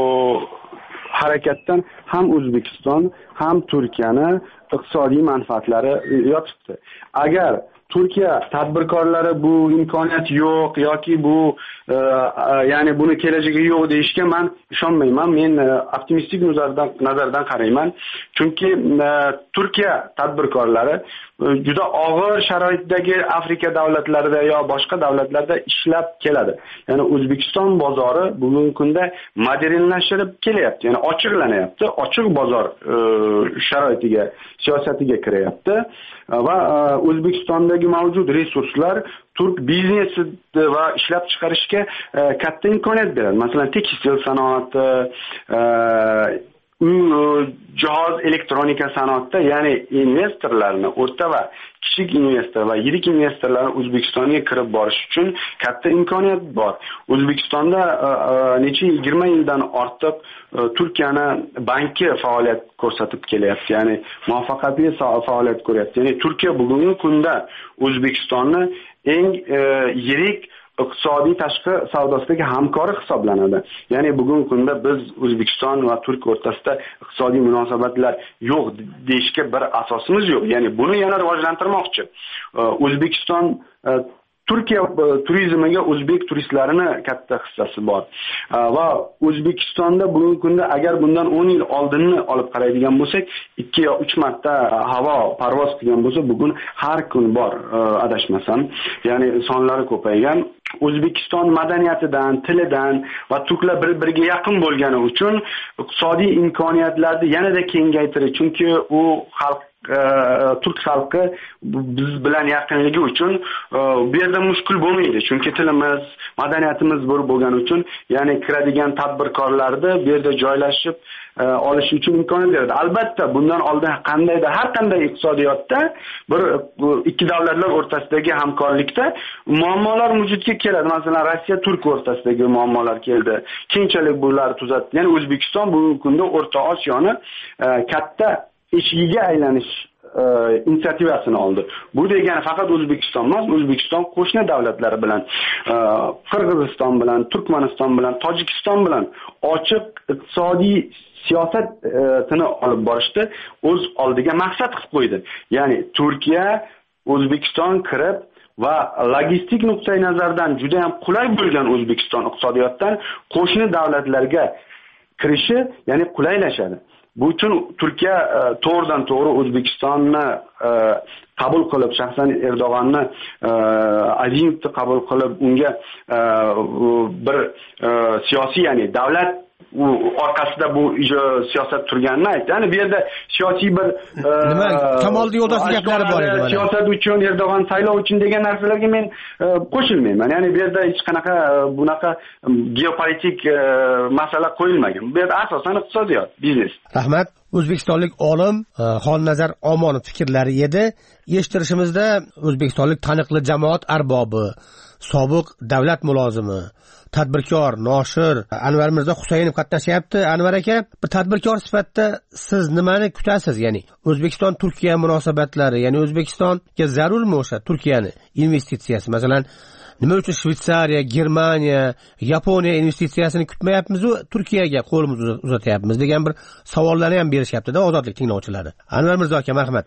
harakatdan ham O'zbekiston ham Turkiyani iqtisodiy manfaatlari yotibdi. Agar Turkiya tadbirkorlari bu imkoniyat yo'q yoki bu e, ya'ni buni kelajagi yo'q deyishga men ishonmayman. Men e, optimistik nazardan nazardan qarayman. Chunki e, Turkiya tadbirkorlari e, juda og'ir sharoitdagi Afrika davlatlarida yo boshqa davlatlarda ishlab keladi. Ya'ni O'zbekiston bozori bugungi kunda modernlashib kelyapti. Ya'ni ochiqlanyapti. Ochiq bozor e, sharoitiga, siyosatiga kiryapti va e, O'zbekistondagi mavjud resurslar Turk biznesi va ishlab chiqarishga e, katta imkoniyat beradi. Masalan, tekstil sanoati, e, jihoz elektronika sanoatida, ya'ni investorlarni, o'rta va kichik investor va yirik investorlarni O'zbekistonga kirib borish uchun katta imkoniyat bor. O'zbekistonda necha yigirma yildan ortiq Turkiyani banki faoliyat ko'rsatib kelyapti, ya'ni muvaffaqiyatli faoliyat ko'ryapti. Ya'ni Turkiya bugungi kunda O'zbekistonni eng yirik iqtisodiy tashqi savdosidagi hamkori hisoblanadi. Ya'ni bugungi kunda biz O'zbekiston va Turkiya o'rtasida iqtisodiy munosabatlar yo'q deyishga bir asosimiz yo'q. Ya'ni buni yana rivojlantirmoqchi. O'zbekiston Turkiya turizmiga o'zbek turistlarini katta hissasi bor. Va O'zbekistonda bugungi kunda agar bundan o'n yil oldinni olib qaraydigan bo'lsak, ikki yo uch marta havo parvoz qilgan bo'lsa, bugun har kun bor, adashmasam. Ya'ni sonlari ko'paygan. O'zbekiston madaniyatidan, tilidan va turklar bir-biriga yaqin bo'lgani uchun iqtisodiy imkoniyatlarni yanada kengaytirib, chunki u xalq turk xalqi biz bilan yaqinligi uchun bu yerda mushkul bo'lmaydi, chunki tilimiz, madaniyatimiz bir bo'lgani uchun, ya'ni kiradigan tadbirkorlarni bu yerda joylashib olish uchun imkoniyat beradi. Albatta, bundan oldin qandaydir har qanday iqtisodiyotda bir ikki davlatlar o'rtasidagi hamkorlikda muammolar vujudga keladi. Masalan, Rossiya Turkiya o'rtasidagi muammolar keldi. Keyinchalik bular tuzatdi. Ya'ni O'zbekiston bugungi kunda O'rta Osiyoni katta eshigiga aylanish inisiativasini oldi. Bu degani faqat O'zbekiston emas, O'zbekiston qo'shni davlatlari bilan, Qirg'iziston bilan, Turkmaniston bilan, Tojikiston bilan ochiq iqtisodiy siyosatini olib borishni o'z oldiga maqsad qilib qo'ydi. Ya'ni Turkiya, O'zbekiston kirib va logistik nuqtai nazardan juda ham qulay bo'lgan O'zbekiston iqtisodiyotdan qo'shni davlatlarga kirishi, ya'ni qulaylashadi. Bu uchun Turkiya to'g'ridan to'g'ri O'zbekistonni qabul qilib, shaxsan Erdo'g'onni, Azimovni qabul qilib, unga bir siyosiy, ya'ni davlat orqasida bu siyosat turganini aytdi. Ya'ni bu yerda siyosiy bir nima Kamolni yo'ldasi gaplari bor edi. Siyosat uchun, Erdo'g'on saylov uchun degan narsalarga men qo'shilmayman. Ya'ni bu yerda hech qanaqa bunaqa geopolitik masala qo'yilmagan. Bu yerda asosan iqtisodiyot, biznes. Rahmat. O'zbekistonlik olim Xonnazar Omonov fikrlari edi. Eshittirishimizda O'zbekistonlik taniqli jamoat arbobi, sobiq davlat mulozimi, tadbirkor, noshir Anvar Mirzo Husaynov qatnashyapti. Anvar aka, bir tadbirkor sifatida siz nimani kutasiz? Ya'ni O'zbekiston Turkiya munosabatlari, ya'ni O'zbekistonga zarurmi o'sha Turkiyani investitsiyasi? Masalan, nima uchun Shveysariya, Germaniya, Yaponiya investitsiyasini kutmayapmiz u Turkiyaga qo'limizni uzatyapmiz degan bir savollarni ham berishyapti-da ozodlik tinglovchilari. Anvar Mirzo aka, marhamat.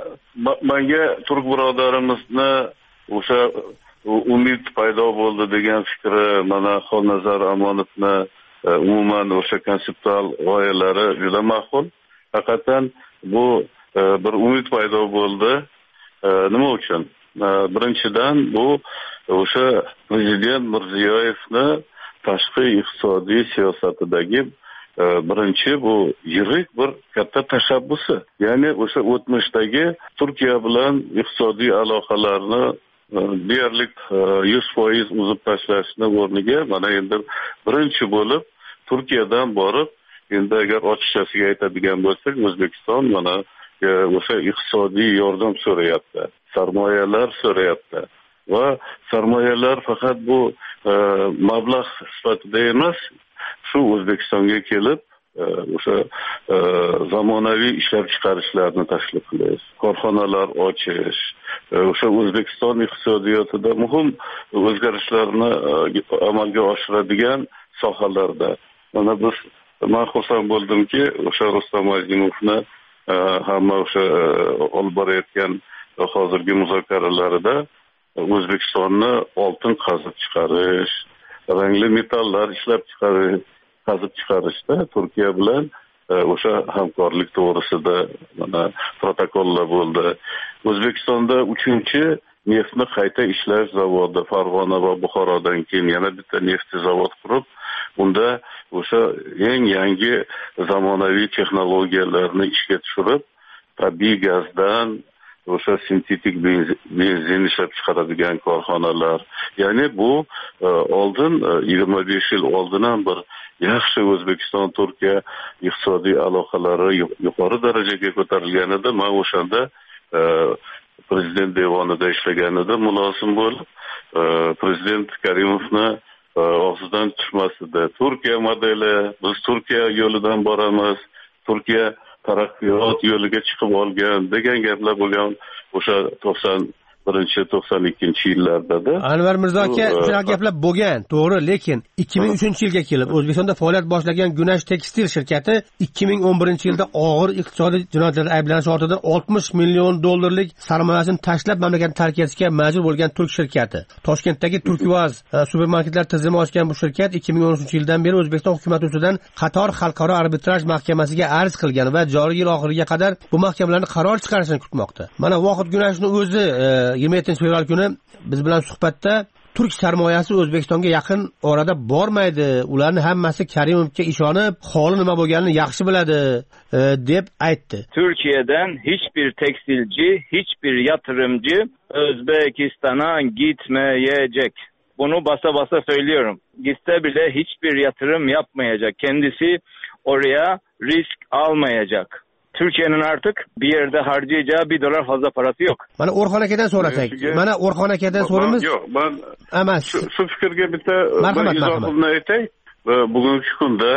Menga turk birodarimizni o'sha umid paydo bo'ldi degan fikri, mana Xonnazar Omonovni umuman o'sha konseptual g'oyalari juda ma'qul. Haqiqatan bu bir umid paydo bo'ldi. Nima uchun? Birinchidan bu o'sha prezident Mirziyoyevni tashqi iqtisodiy siyosatidagi birinchi bu yirik bir katta tashabbusi. Ya'ni o'sha o'tmishdagi Turkiya bilan iqtisodiy aloqalarni deyarli yuz foiz uzib tashlashni o'rniga mana endi birinchi bo'lib Turkiyadan borib, endi agar ochiqchasiga aytadigan bo'lsak, O'zbekiston mana o'sha iqtisodiy yordam so'rayapti, sarmoyalar so'rayapti va sarmoyalar faqat bu mablag' sifatida emas, shu O'zbekistonga kelib o'sha zamonaviy ishlab chiqarishlarni tashkil qilish, korxonalar ochish, o'sha O'zbekiston iqtisodiyotida muhim o'zgarishlarni amalga oshiradigan sohalarda. Mana biz men xursand bo'ldimki, o'sha Rustam Azimovni hamma o'sha olib borayotgan hozirgi muzokaralarida O'zbekistonni oltin qazib chiqarish, rangli metallar ishlab chiqarish, qazib chiqarishda Turkiya bilan o'sha hamkorlik to'g'risida mana protokollar bo'ldi. O'zbekistonda uchinchi neftni qayta ishlash zavodi Farg'ona va Buxorodan keyin yana bitta neft zavod qurib, unda o'sha eng yangi zamonaviy texnologiyalarni ishga tushirib, tabiiy gazdan o'sha sintetik benzin ishlab chiqaradigan korxonalar. Ya'ni bu oldin yigirma besh yil oldin ham bir yaxshi O'zbekiston Turkiya iqtisodiy aloqalari yuqori darajaga ko'tarilganida, men o'shanda prezident devonida ishlaganida mulozim bo'lib, prezident Karimovni og'zidan tushmasdi. Turkiya modeli, biz Turkiya yo'lidan boramiz, Turkiya taraqqiyot yo'liga chiqib olgan degan gaplar bo'lgan o'sha to'qson birinchi to'qson ikkinchi yillarda. Anvar Mirzo aka, shunaqa gaplar bo'lgan, to'g'ri, lekin ikki ming uchinchi yilga kelib O'zbekistonda faoliyat boshlagan Gunash Tekstil shirkati ikki ming o'n birinchi yilda og'ir iqtisodiy jinoyatlarda ayblanish ortidan oltmish million dollarlik sarmoyasini tashlab mamlakatni tark etishga majbur bo'lgan turk shirkati. Toshkentdagi Turkvaz supermarketlar tizimi ochgan bu shirkat ikki ming o'n uchinchi yildan beri O'zbekiston hukumati ustidan qator xalqaro arbitraj mahkamasiga arz qilgan va joriy yil oxiriga qadar bu mahkamalarning qaror chiqarishini kutmoqda. Mana Vohid Gunashning o'zi yigirma yettinchi fevral kuni biz bilan suhbatda turk sarmoyasi O'zbekistonga yaqin orada bormaydi. Ularni hammasi Karimovga ishonib, holi nima bo'lganini yaxshi biladi e, deb aytdi. Türkiye'den hiçbir tekstilci, hiçbir yatırımcı Özbekistan'a gitmeyecek. Bunu basa basa söylüyorum. Gitse bile hiçbir yatırım yapmayacak. Kendisi oraya risk almayacak. Türkiye'nin artık bir yerde harcayacağı bir dolar fazla parası yok. Mana Orxon akadan so'rasak. Mana Orxon akadan so'ramiz. Yo'q, men emas. Shu fikrga bitta izohimni aytay. Bugungi kunda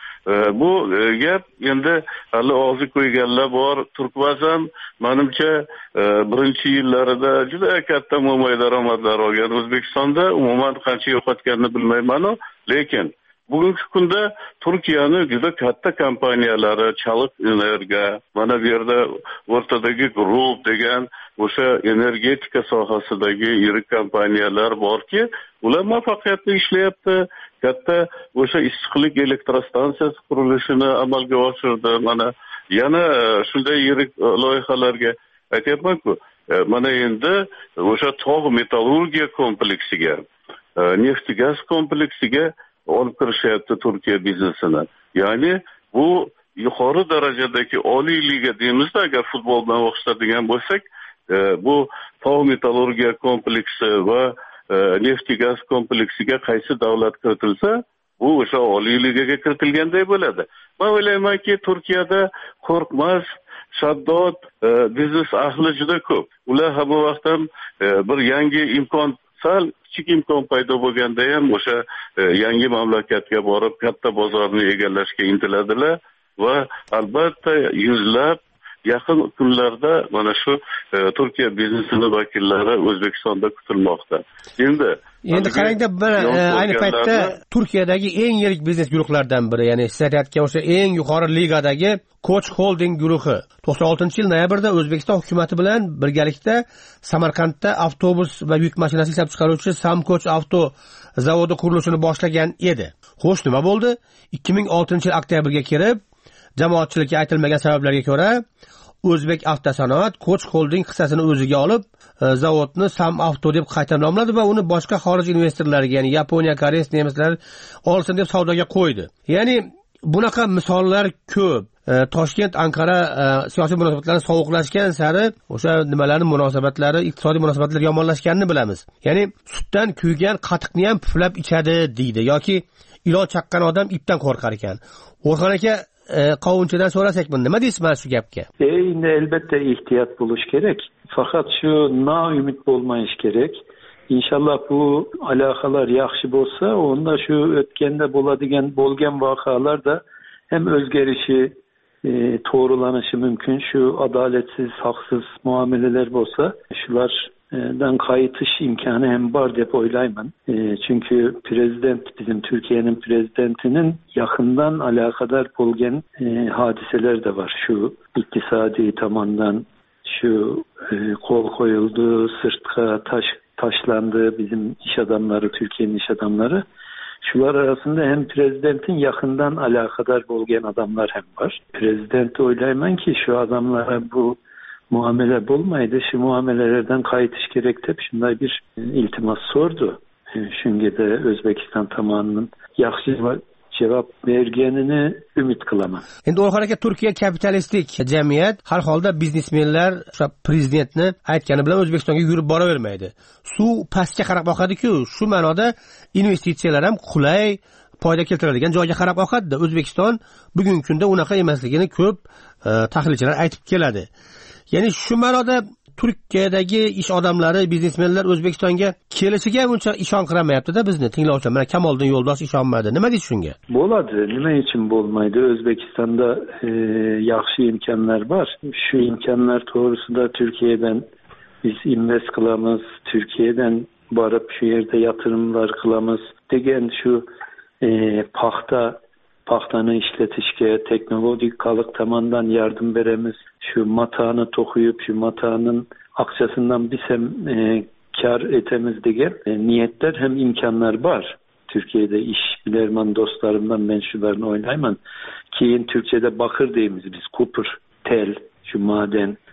bu gap endi hali og'zi qo'yganlar bor. Turkvazam menimcha birinchi yillarida juda katta mo'may daromadlar olgan. O'zbekistonda umuman qancha yo'qotganini bilmayman, lekin bugungi kunda Turkiyaning juda katta kompaniyalari, Chaliq Energa, mana bu yerda o'rtadagi Group degan o'sha energetika sohasidagi yirik kompaniyalar borki, ular muvaffaqiyatli ishlayapti. Katta o'sha issiqlik elektrostansiyasi qurilishini amalga oshirdi. Mana yana shunday yirik loyihalarga aytyapman-ku, mana endi o'sha tog' metallurgiya kompleksiga, neft gaz kompleksiga olib kirishyapti Turkiya biznesini. Ya'ni bu yuqori darajadagi oliy liga deymizda, agar futbol bilan o'xshatadigan bo'lsak, bu tog' metallurgiya kompleksi va neft gaz kompleksiga qaysi davlat kiritilsa, bu o'sha oliy ligaga kiritilganday bo'ladi. Men o'ylaymanki, Turkiyada qo'rqmas, shaddod biznes ahli juda ko'p. Ular hamma vaqt ham bir yangi imkon, sal kichik imkon paydo bo'lganda ham o'sha yangi mamlakatga borib katta bozorni egallashga intiladilar va albatta yuzlab yaqin kunlarda mana shu Turkiya biznesini vakillari O'zbekistonda kutilmoqda. Endi Endi qarangda, bir ayni paytda Turkiyadagi eng yirik biznes guruhlaridan biri, ya'ni siz aytayotgan o'sha eng yuqori ligadagi Koç Holding guruhi to'qson oltinchi yil noyabrda O'zbekiston hukumatı bilan birgalikda Samarqandda avtobus va yuk mashinasi ishlab chiqaruvchi Samkoch avto zavodi qurilishini boshlagan edi. Xo'sh, nima bo'ldi? ikki ming oltinchi yil oktyabrga kirib, jamoatchilikka aytilmagan sabablarga ko'ra O'zbek avtosanoat Koç Holding hissasini o'ziga olib, zavodni Sam Avto deb qayta nomladi va uni boshqa xorij investorlariga, ya'ni Yaponiya, Koreys, nemislar olsin deb savdoga qo'ydi. Ya'ni bunaqa misollar ko'p. Toshkent Anqara siyosiy munosabatlari sovuqlashgan sari o'sha nimalarning munosabatlari, iqtisodiy munosabatlar yomonlashganini bilamiz. Ya'ni sutdan kuygan qatiqni ham puflab ichadi deydi yoki ilon chaqqan odam ipdan qo'rqar ekan. O'rxon aka, qovunchidan so'rasak, nima deysiz mana shu gapga? Endi albatta ehtiyot bo'lish kerak. Faqat shu noumid bo'lmayish kerak. İnşallah bu aloqalar yaxshi bo'lsa, onda shu o'tganda bo'ladigan bo'lgan voqealar da hem o'zgarishi, e, to'g'rilanishi mumkin. Shu adaletsiz, haqsiz muomalalar bo'lsa, shulardan qaytish imkoni ham bor deb o'ylayman. E, çünkü prezident, bizim Türkiye'nin prezidentinin yakından alakadar bo'lgan e, hadiseler de var. Şu iktisadi tomondan şu e, kol koyuldu, sırtka taş taşlandı bizim iş adamları, Türkiye'nin iş adamları. Şular arasında hem prezidentin yakından alakadar bo'lgan adamlar hem var. Prezident oylayman ki şu adamlara bu muamele bulmaydı. Şu muamelelerden qaytish kerak deb shunday bir iltimas sordu. Shunga da O'zbekiston tomonining yaxshi cevap berganini umid qilaman. Endi Orxon aka, Turkiya kapitalistik jamiyat, har holda biznesmenlar o'sha prezidentni aytgani bilan O'zbekistonga yurib boravermaydi. Suv pastga qarab oqadi-ku, shu ma'noda investitsiyalar ham qulay, foyda keltiradigan joyga qarab oqadi. O'zbekiston bugungi kunda unaqa emasligini ko'p e, tahlilchilar aytib keladi. Ya'ni shu ma'noda Turkiyadagi ish odamlari, biznesmenlar O'zbekistonga kelishiga uncha ishonqiramayapti-da bizni tinglovchilar. Mana Kamoliddin Yo'ldosh ishonmadi. Nima deysiz shunga? Bo'ladi, nima uchun bo'lmaydi? O'zbekistonda e, yaxshi imkonlar bor. Shu imkonlar to'g'risida Turkiyadan biz invest qilamiz, Turkiyadan borib shu yerda yatırımlar qilamiz degan shu e, paxta paxtani ishlatishga texnologik qaliq tomonidan yardım beramiz. Şu matağını tokuyup şu matağının akçasından biz hem e, kar etemiz degan e, niyetler hem imkanlar var. Türkiye'de iş bilerman dostlarımdan ben şularını oynayman. Keyin Türkçe'de bakır deyimiz biz, kupur, tel, şu maden,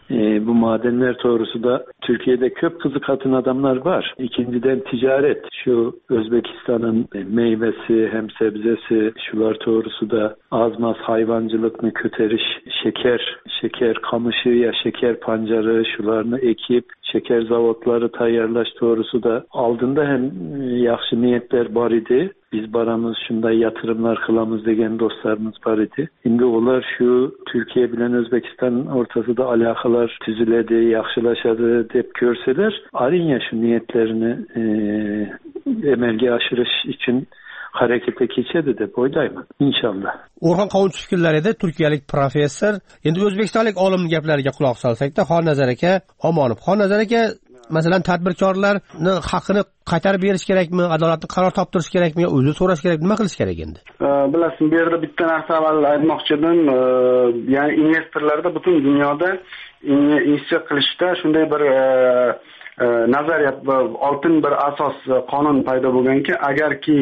E, bu madenler doğrusunda Türkiye'de köp kızıkatın adamlar var. İkinciden ticaret. Şu Özbekistan'ın meyvesi hem sebzesi şular doğrusu da azmaz hayvancılıkını köteriş, şeker, şeker kamışı ya şeker pancarı şularını ekip şeker zavodları tayarlaş doğrusu da aldığında hem yaxşı niyetler var idi. Biz baramız şunda yatırımlar kılamız degen dostlarımız var idi. Şimdi onlar şu Türkiye bilen Özbekistan'ın ortasında alakalar tüzüledi, yaxşılaşadı dep görseler, arın ya şu niyetlerini e, emelge aşırış için harekete geçedi deb o'ylayman inshaalloh. Orhan Qovunchi fikrlarida turkiyalik professor, endi o'zbekistonlik olimning gaplariga quloq solsak-da, Xonnazar aka, Omonov, Xonnazar aka, masalan, tadbirkorlarni haqini qaytarib berish kerakmi, adolatli qaror toptirish kerakmi, o'zi so'rash kerak, nima qilish kerak endi? Bilasizmi, bu yerda bitta narsa avval aytmoqchi edim, ya'ni investorlarda butun dunyoda investitsiya qilishda shunday bir nazariyat va oltin bir asos qonun paydo bo'lganki, agarki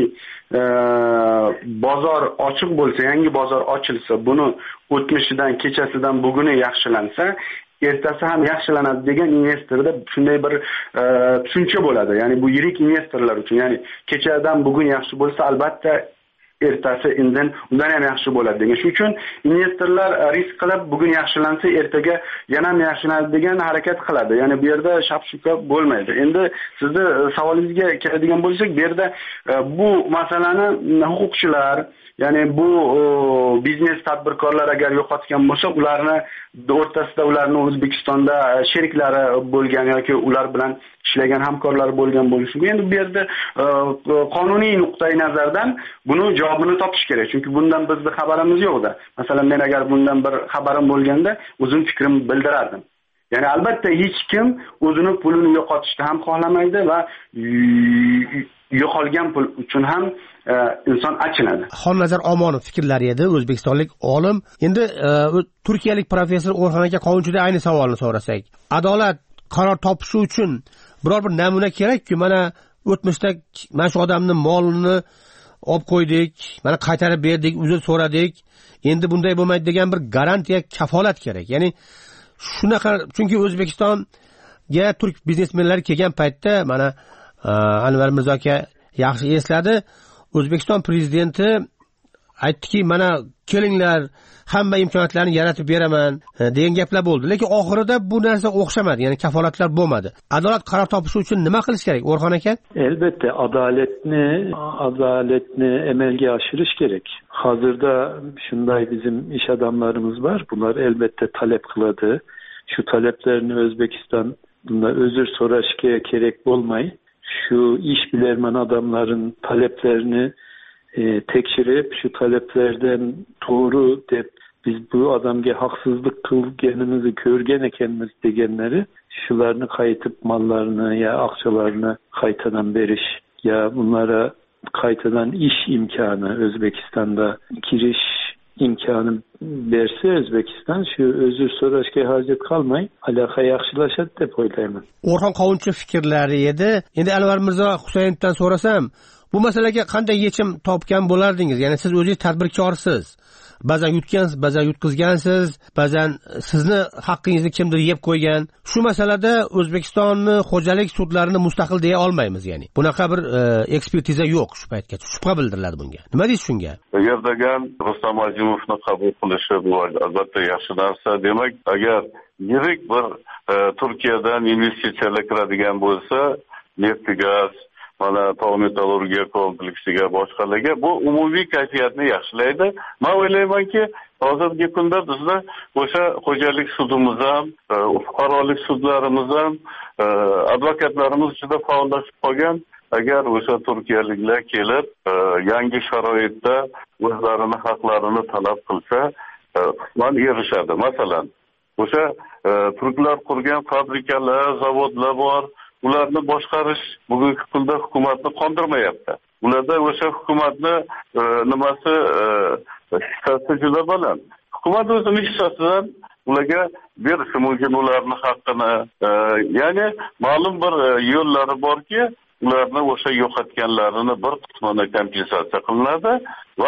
bozor ochiq bo'lsa, yangi bozor ochilsa, buni o'tmishidan, kechasidan buguni yaxshilansa, ertasi ham yaxshilanadi degan investorda shunday bir tushuncha bo'ladi. Ya'ni bu yirik investorlar uchun, ya'ni kechadan bugun yaxshi bo'lsa, albatta ertasi undan undan ham yaxshi bo'ladi degan. Shuning uchun investorlar risk qilib bugun yaxshilansa, ertaga yana ham yaxshilanadi degan harakat qiladi. Ya'ni bu yerda shapshuka bo'lmaydi. Endi sizni savolingizga keladigan bo'lsak, bu yerda bu masalani huquqchilar, ya'ni bu biznes tadbirkorlar agar yo'qotgan bo'lsa, ularni o'rtasida ularning O'zbekistonda sheriklari bo'lgan yoki ular bilan ishlagan hamkorlari bo'lgan bo'lishi mumkin. Endi bu yerda qonuniy nuqtai nazardan buni javobini topish kerak. Chunki bundan bizning xabarimiz yo'q-da. Masalan, men agar bundan bir xabarim bo'lganda, o'zim fikrimni bildirardim. Ya'ni albatta hech kim o'zini pulini yo'qotishni ham xohlamaydi va yo'qolgan pul uchun ham inson achinadi. Xonnazar Omonov fikrlari edi, o'zbekistonlik olim. Endi turkiyalik professor Orhan aka Qovunchidan ayni savolni so'rasak, adolat qaror topishi uchun biror bir namuna kerak-ku, mana o'tmishda mana shu odamning molini olib qo'ydik, mana qaytarib berdik, uzr so'radik. Endi bunday bo'lmaydi degan bir garantiya, kafolat kerak. Ya'ni shunaqa, chunki O'zbekistonga turk biznesmenlari kelgan paytda mana Anvar Mirzo aka yaxshi esladi, O'zbekiston prezidenti aytdiki, mana kelinglar, hamma imkoniyatlarni yaratib beraman degan gaplar bo'ldi. Lekin oxirida bu narsa o'xshamadi, ya'ni kafolatlar bo'lmadi. Adolat qaror topishi uchun nima qilish kerak, Orhan aka? Elbette adaletni, adaletni emelge aşırış gerek. Hazırda şunday bizim iş adamlarımız var. Bunlar elbette talep kıladı. Şu taleplerini Özbekistan bunda özür soraşke gerek olmayı. Şu iş bilermen adamların taleplerini e, tekşirip şu taleplerden doğru dep biz bu adamga haksızlık kılgenimizi körgen ekenimiz degenleri şularını kayıtıp mallarını ya akçalarını kaytadan beriş ya bunlara kaytadan iş imkanı Özbekistan'da giriş imkanı verse Özbekistan şu özür so'rashga hojat qolmay aloqa yaxshilashadi deb o'ylayman. Orhan Qovunchi fikrlari edi. Endi Anvar Mirzo Husaynovdan so'rasam, bu masalaga qanday yechim topgan bo'lardingiz? Ya'ni siz o'zingiz tadbirkorsiz. Ba'zan yutgansiz, ba'zan yutqizgansiz, ba'zan sizni haqqingizni kimdir yeb qo'ygan. Shu masalada O'zbekistonni xo'jalik sudlarini mustaqil deya olmaymiz, ya'ni. Bunaqa bir e, ekspertiza yo'q shu paytgacha. Shubha bildiriladi bunga. Nima deysiz shunga? Agar degan Rustam Azimovni qabul qilishi bu albatta yaxshi narsa. Demak, agar yirik bir e, Turkiyadan investitsiyalar kiradigan bo'lsa, neft, gaz, mana tog' metallurgiya kompleksiga, boshqalarga bu umumiy kayfiyatni yaxshilaydi. Men o'ylaymanki, hozirgi kunda bizda o'sha xo'jalik sudimiz ham, fuqarolik sudlarimiz ham, advokatlarimiz juda faollashib qolgan. Agar o'sha turkiyaliklar kelib, yangi sharoitda o'zlarini haqlarini talab qilsa, man erishadi. Masalan, o'sha turklar qurgan fabrikalar, zavodlar bor. Ularni boshqarish bugungi kunda hukumatni qondirmayapti. Ularda o'sha hukumatni e, nimasi hissasi juda baland. Hukumat o'zining hissasidan ularga berishi mumkin ularni haqqini. E, ya'ni ma'lum bir e, yo'llari borki, ularni o'sha yo'qotganlarini bir qismini kompensatsiya qilinadi va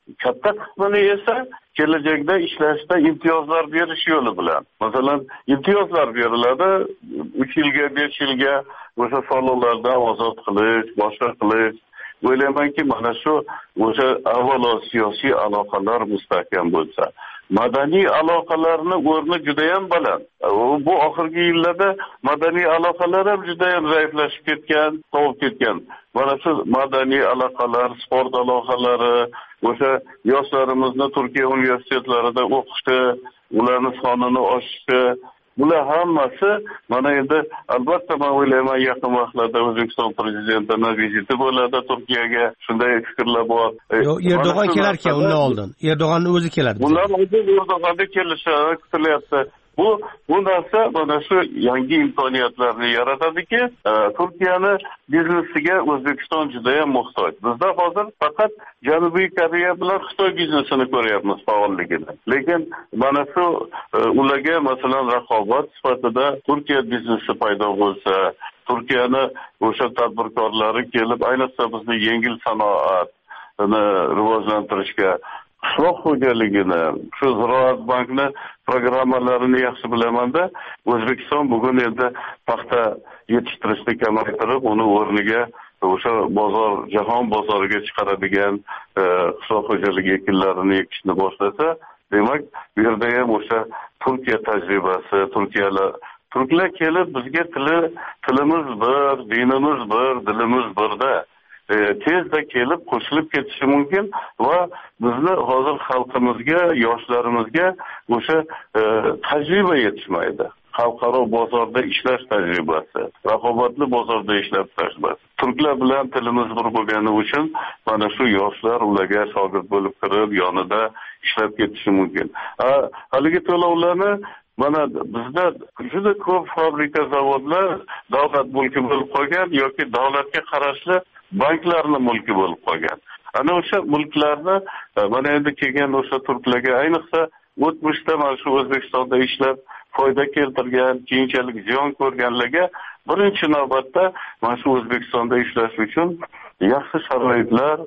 katta qismini esa kelajakda ishlashda imtiyozlar berish yo'li bilan. Masalan, imtiyozlar beriladi, uch yilga, besh yilga o'sha soliqlardan ozod qilish, boshqa qilish. O'ylaymanki, mana shu o'sha avvalo siyosiy aloqalar mustahkam bo'lsa, madaniy aloqalarning o'rni juda ham baland. Bu oxirgi yillarda madaniy aloqalar ham juda ham zaiflashib ketgan, sovib ketgan. Mana shu madaniy aloqalar, sport aloqalari, o'sha yoshlarimizni Turkiya universitetlarida o'qishi, ularning sonini oshishi, bular hammasi mana endi albatta men o'ylayman yaqin vaqtlarda O'zbekiston prezidentining viziti bo'ladi Turkiyaga. Shunday fikrlar bor. Yo'q, Erdo'g'on kelar ekan undan oldin. Erdo'g'onning o'zi keladi. Bundan oldin Erdo'g'onga kelishi kutilyapti. Bu bu narsa mana shu yangi imkoniyatlarni yaratadiki, Turkiyani biznesiga O'zbekiston juda ham muhtoj. Bizda hozir faqat Janubiy Koreya bilan Xitoy biznesini ko'ryapmiz faolligini. Lekin mana shu ularga masalan raqobat sifatida Turkiya biznesi paydo bo'lsa, Turkiyani o'sha tadbirkorlari kelib, ayniqsa bizni yengil sanoatni rivojlantirishga, qishloq xo'jaligini, shu Ziroat bankni programmalarini yaxshi bilamanda, O'zbekiston bugun endi paxta yetishtirishni kamaytirib, uni o'rniga o'sha bozor, jahon bozoriga chiqaradigan qishloq xo'jaligi ekinlarini ekishni boshlasa, demak, bu yerda ham o'sha Turkiya tajribasi, Turkiyalar Turklar kelib bizga tili, tilimiz bir, dinimiz bir, dilimiz birda E, tezda kelib qo'shilib ketishi mumkin va bizni hozir xalqimizga, yoshlarimizga o'sha e, tajriba yetishmaydi. Xalqaro bozorda ishlash tajribasi, raqobatli bozorda ishlash tajribasi. Turklar bilan tilimiz bir bo'lgani uchun mana shu yoshlar ularga shogird bo'lib kirib, yonida ishlab ketishi mumkin. Ha, haligi to'lovlarni mana bizda juda ko'p fabrika, zavodlar davlat mulki bo'lib qolgan yoki davlatga qarashli banklarning mulki bo'lib qolgan. Ana o'sha mulklarni mana endi kelgan o'sha turklarga, ayniqsa o'tmishda mana shu O'zbekistonda ishlab foyda keltirgan, keyinchalik ziyon ko'rganlarga birinchi navbatda mana shu O'zbekistonda ishlash uchun yaxshi sharoitlar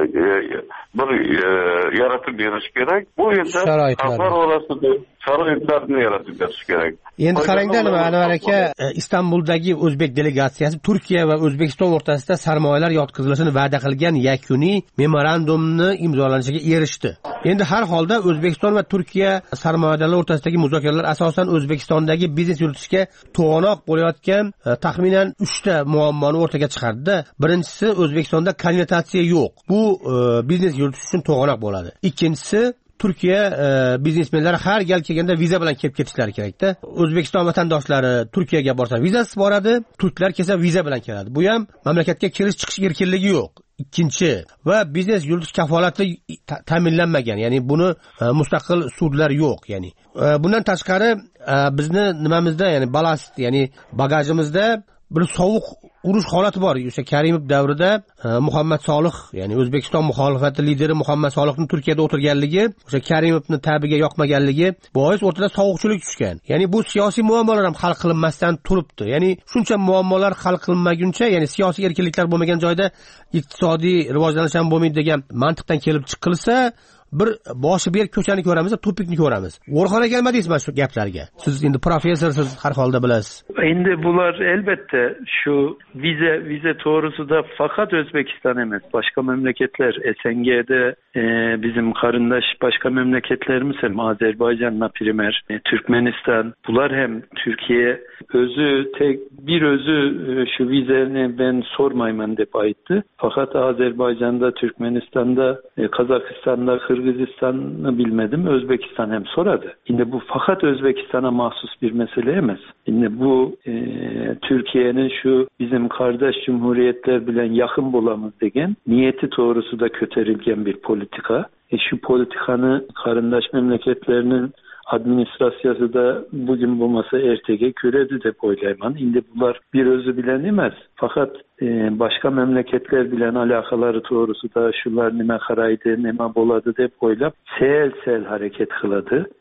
bir yaratib berish kerak. Bu endi xalqlar orasida sharoitlarni yaratib berish kerak. Endi qarangda nima, Anvar aka, Istanbuldagi o'zbek delegatsiyasi Turkiya va O'zbekiston o'rtasida sarmoyalar yotqizilishini va'da qilgan yakuniy memorandumni imzolanishiga erishdi. Endi har holda O'zbekiston va Turkiya sarmoyalar o'rtasidagi muzokaralar asosan O'zbekistondagi biznes yuritishga to'g'anoq bo'layotgan taxminan uchta muammoni o'rtaga chiqardi. Birinchisi, O'zbekistonda konvertatsiya yo'q. Bu e, biznes yuritish uchun to'g'anoq bo'ladi. Ikkinchisi, Turkiya e, biznesmenlari har gal kelganda viza bilan kelib ketishlari kerak-da. O'zbekiston vatandoshlari Turkiyaga borsa vizasiz boradi, turklar kelsa viza bilan keladi. Bu ham mamlakatga kirish chiqish erkinligi yo'q. Ikkinchi va biznes yuritish kafolati ta'minlanmagan. Ya'ni buni e, mustaqil sudlar yo'q, ya'ni. E, bundan tashqari e, bizni nimamizda, ya'ni balast, ya'ni bagajimizda bir sovuq urush holati bor. O'sha Karimov davrida e, Muhammad Solih, ya'ni O'zbekiston muxolifati lideri Muhammad Solihning Turkiyada o'tirganligi, o'sha Karimovning ta'biga yoqmaganligi bois o'rtada sovuqchilik tushgan. Ya'ni bu siyosiy muammolar ham hal qilinmasdan turibdi. Ya'ni shuncha muammolar hal qilinmaguncha, ya'ni siyosiy erkinliklar bo'lmagan joyda iqtisodiy rivojlanish ham bo'lmaydi degan mantiqdan kelib chiqilsa, bir boshi ber ko'chani ko'ramiz, tupikni ko'ramiz. O'rxona kelmadingizmi shu gaplarga? Siz endi professorsiz, har holda bilasiz. Endi bular elbette şu vize vize to'g'risida faqat O'zbekiston emas, boshqa mamlakatlar, S N G'de e, bizim qarindosh boshqa mamlakatlarimiz ham, Ozarbayjon, например, e, Türkmenistan, bular ham Türkiye özü tek bir özü e, şu vizeni ben sormayman deb aytdi. Faqat Ozarbayjonda, Türkmenistan'da, e, Kazakistan'da, Kırgızistan'ı bilmedim, Özbekistan hem soradı. Şimdi bu fakat Özbekistan'a mahsus bir mesele emas. Şimdi bu e, Türkiye'nin şu bizim kardeş cumhuriyetler bilen yakın bulamız degen niyeti doğrusu da köterilgen bir politika. E, şu politikanı karındaş memleketlerinin administrasyası da bugün bu masa ertege köredi de oylayman. Şimdi bunlar bir özü bilen emez. Fakat e, başka memleketler bilen alakaları doğrusu da şular nime karaydı, nime boladı de oylap sel sel hareket kıladı.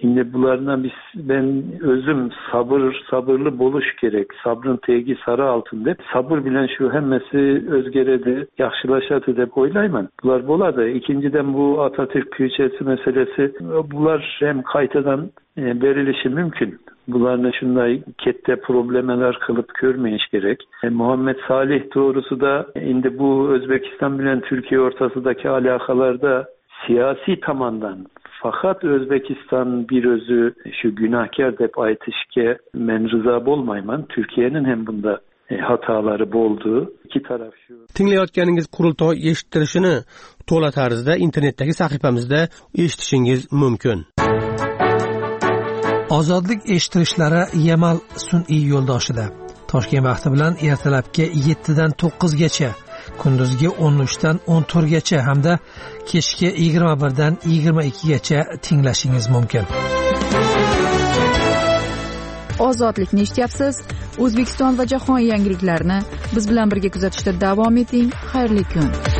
Endi bulardan biz ben özüm sabır sabırlı boluş gerek. Sabrın tegi sarı altın deb sabır bilen şu hemmesi özgeredi, yaxşılaşadı deb oylayman. Bular boladı. İkinciden bu Atatürk Küçesi meselesi bular hem kaytadan e, berilişi mümkün. Bularni shunday katta problemlar qilib ko'rmayish kerak. E, Muhammed Salih doğrusu da endi bu O'zbekiston bilan Turkiya o'rtasidagi aloqalarda siyosiy tomondan faqat O'zbekiston bir o'zi shu gunohkor deb aytishga men rizo bo'lmayman. Turkiyaning ham bunda e, xatolari bo'ldi. Ikki taraf shu. Tinglayotganingiz qurultoy eshittirishini to'la tarzda internetdagi sahifamizda eshitishingiz mumkin. Ozodlik eshittirishlari Yamal sun'iy yo'ldoshida. Toshkent vaqti bilan ertalabki yettidan to'qqizgacha, kunduzgi o'n uchdan o'n to'rtgacha hamda kechki yigirma birdan yigirma ikkigacha tinglashingiz mumkin. Ozodlikni eshityapsiz. O'zbekiston va jahon yangiliklarini biz bilan birga kuzatishda davom eting. Xayrli kun.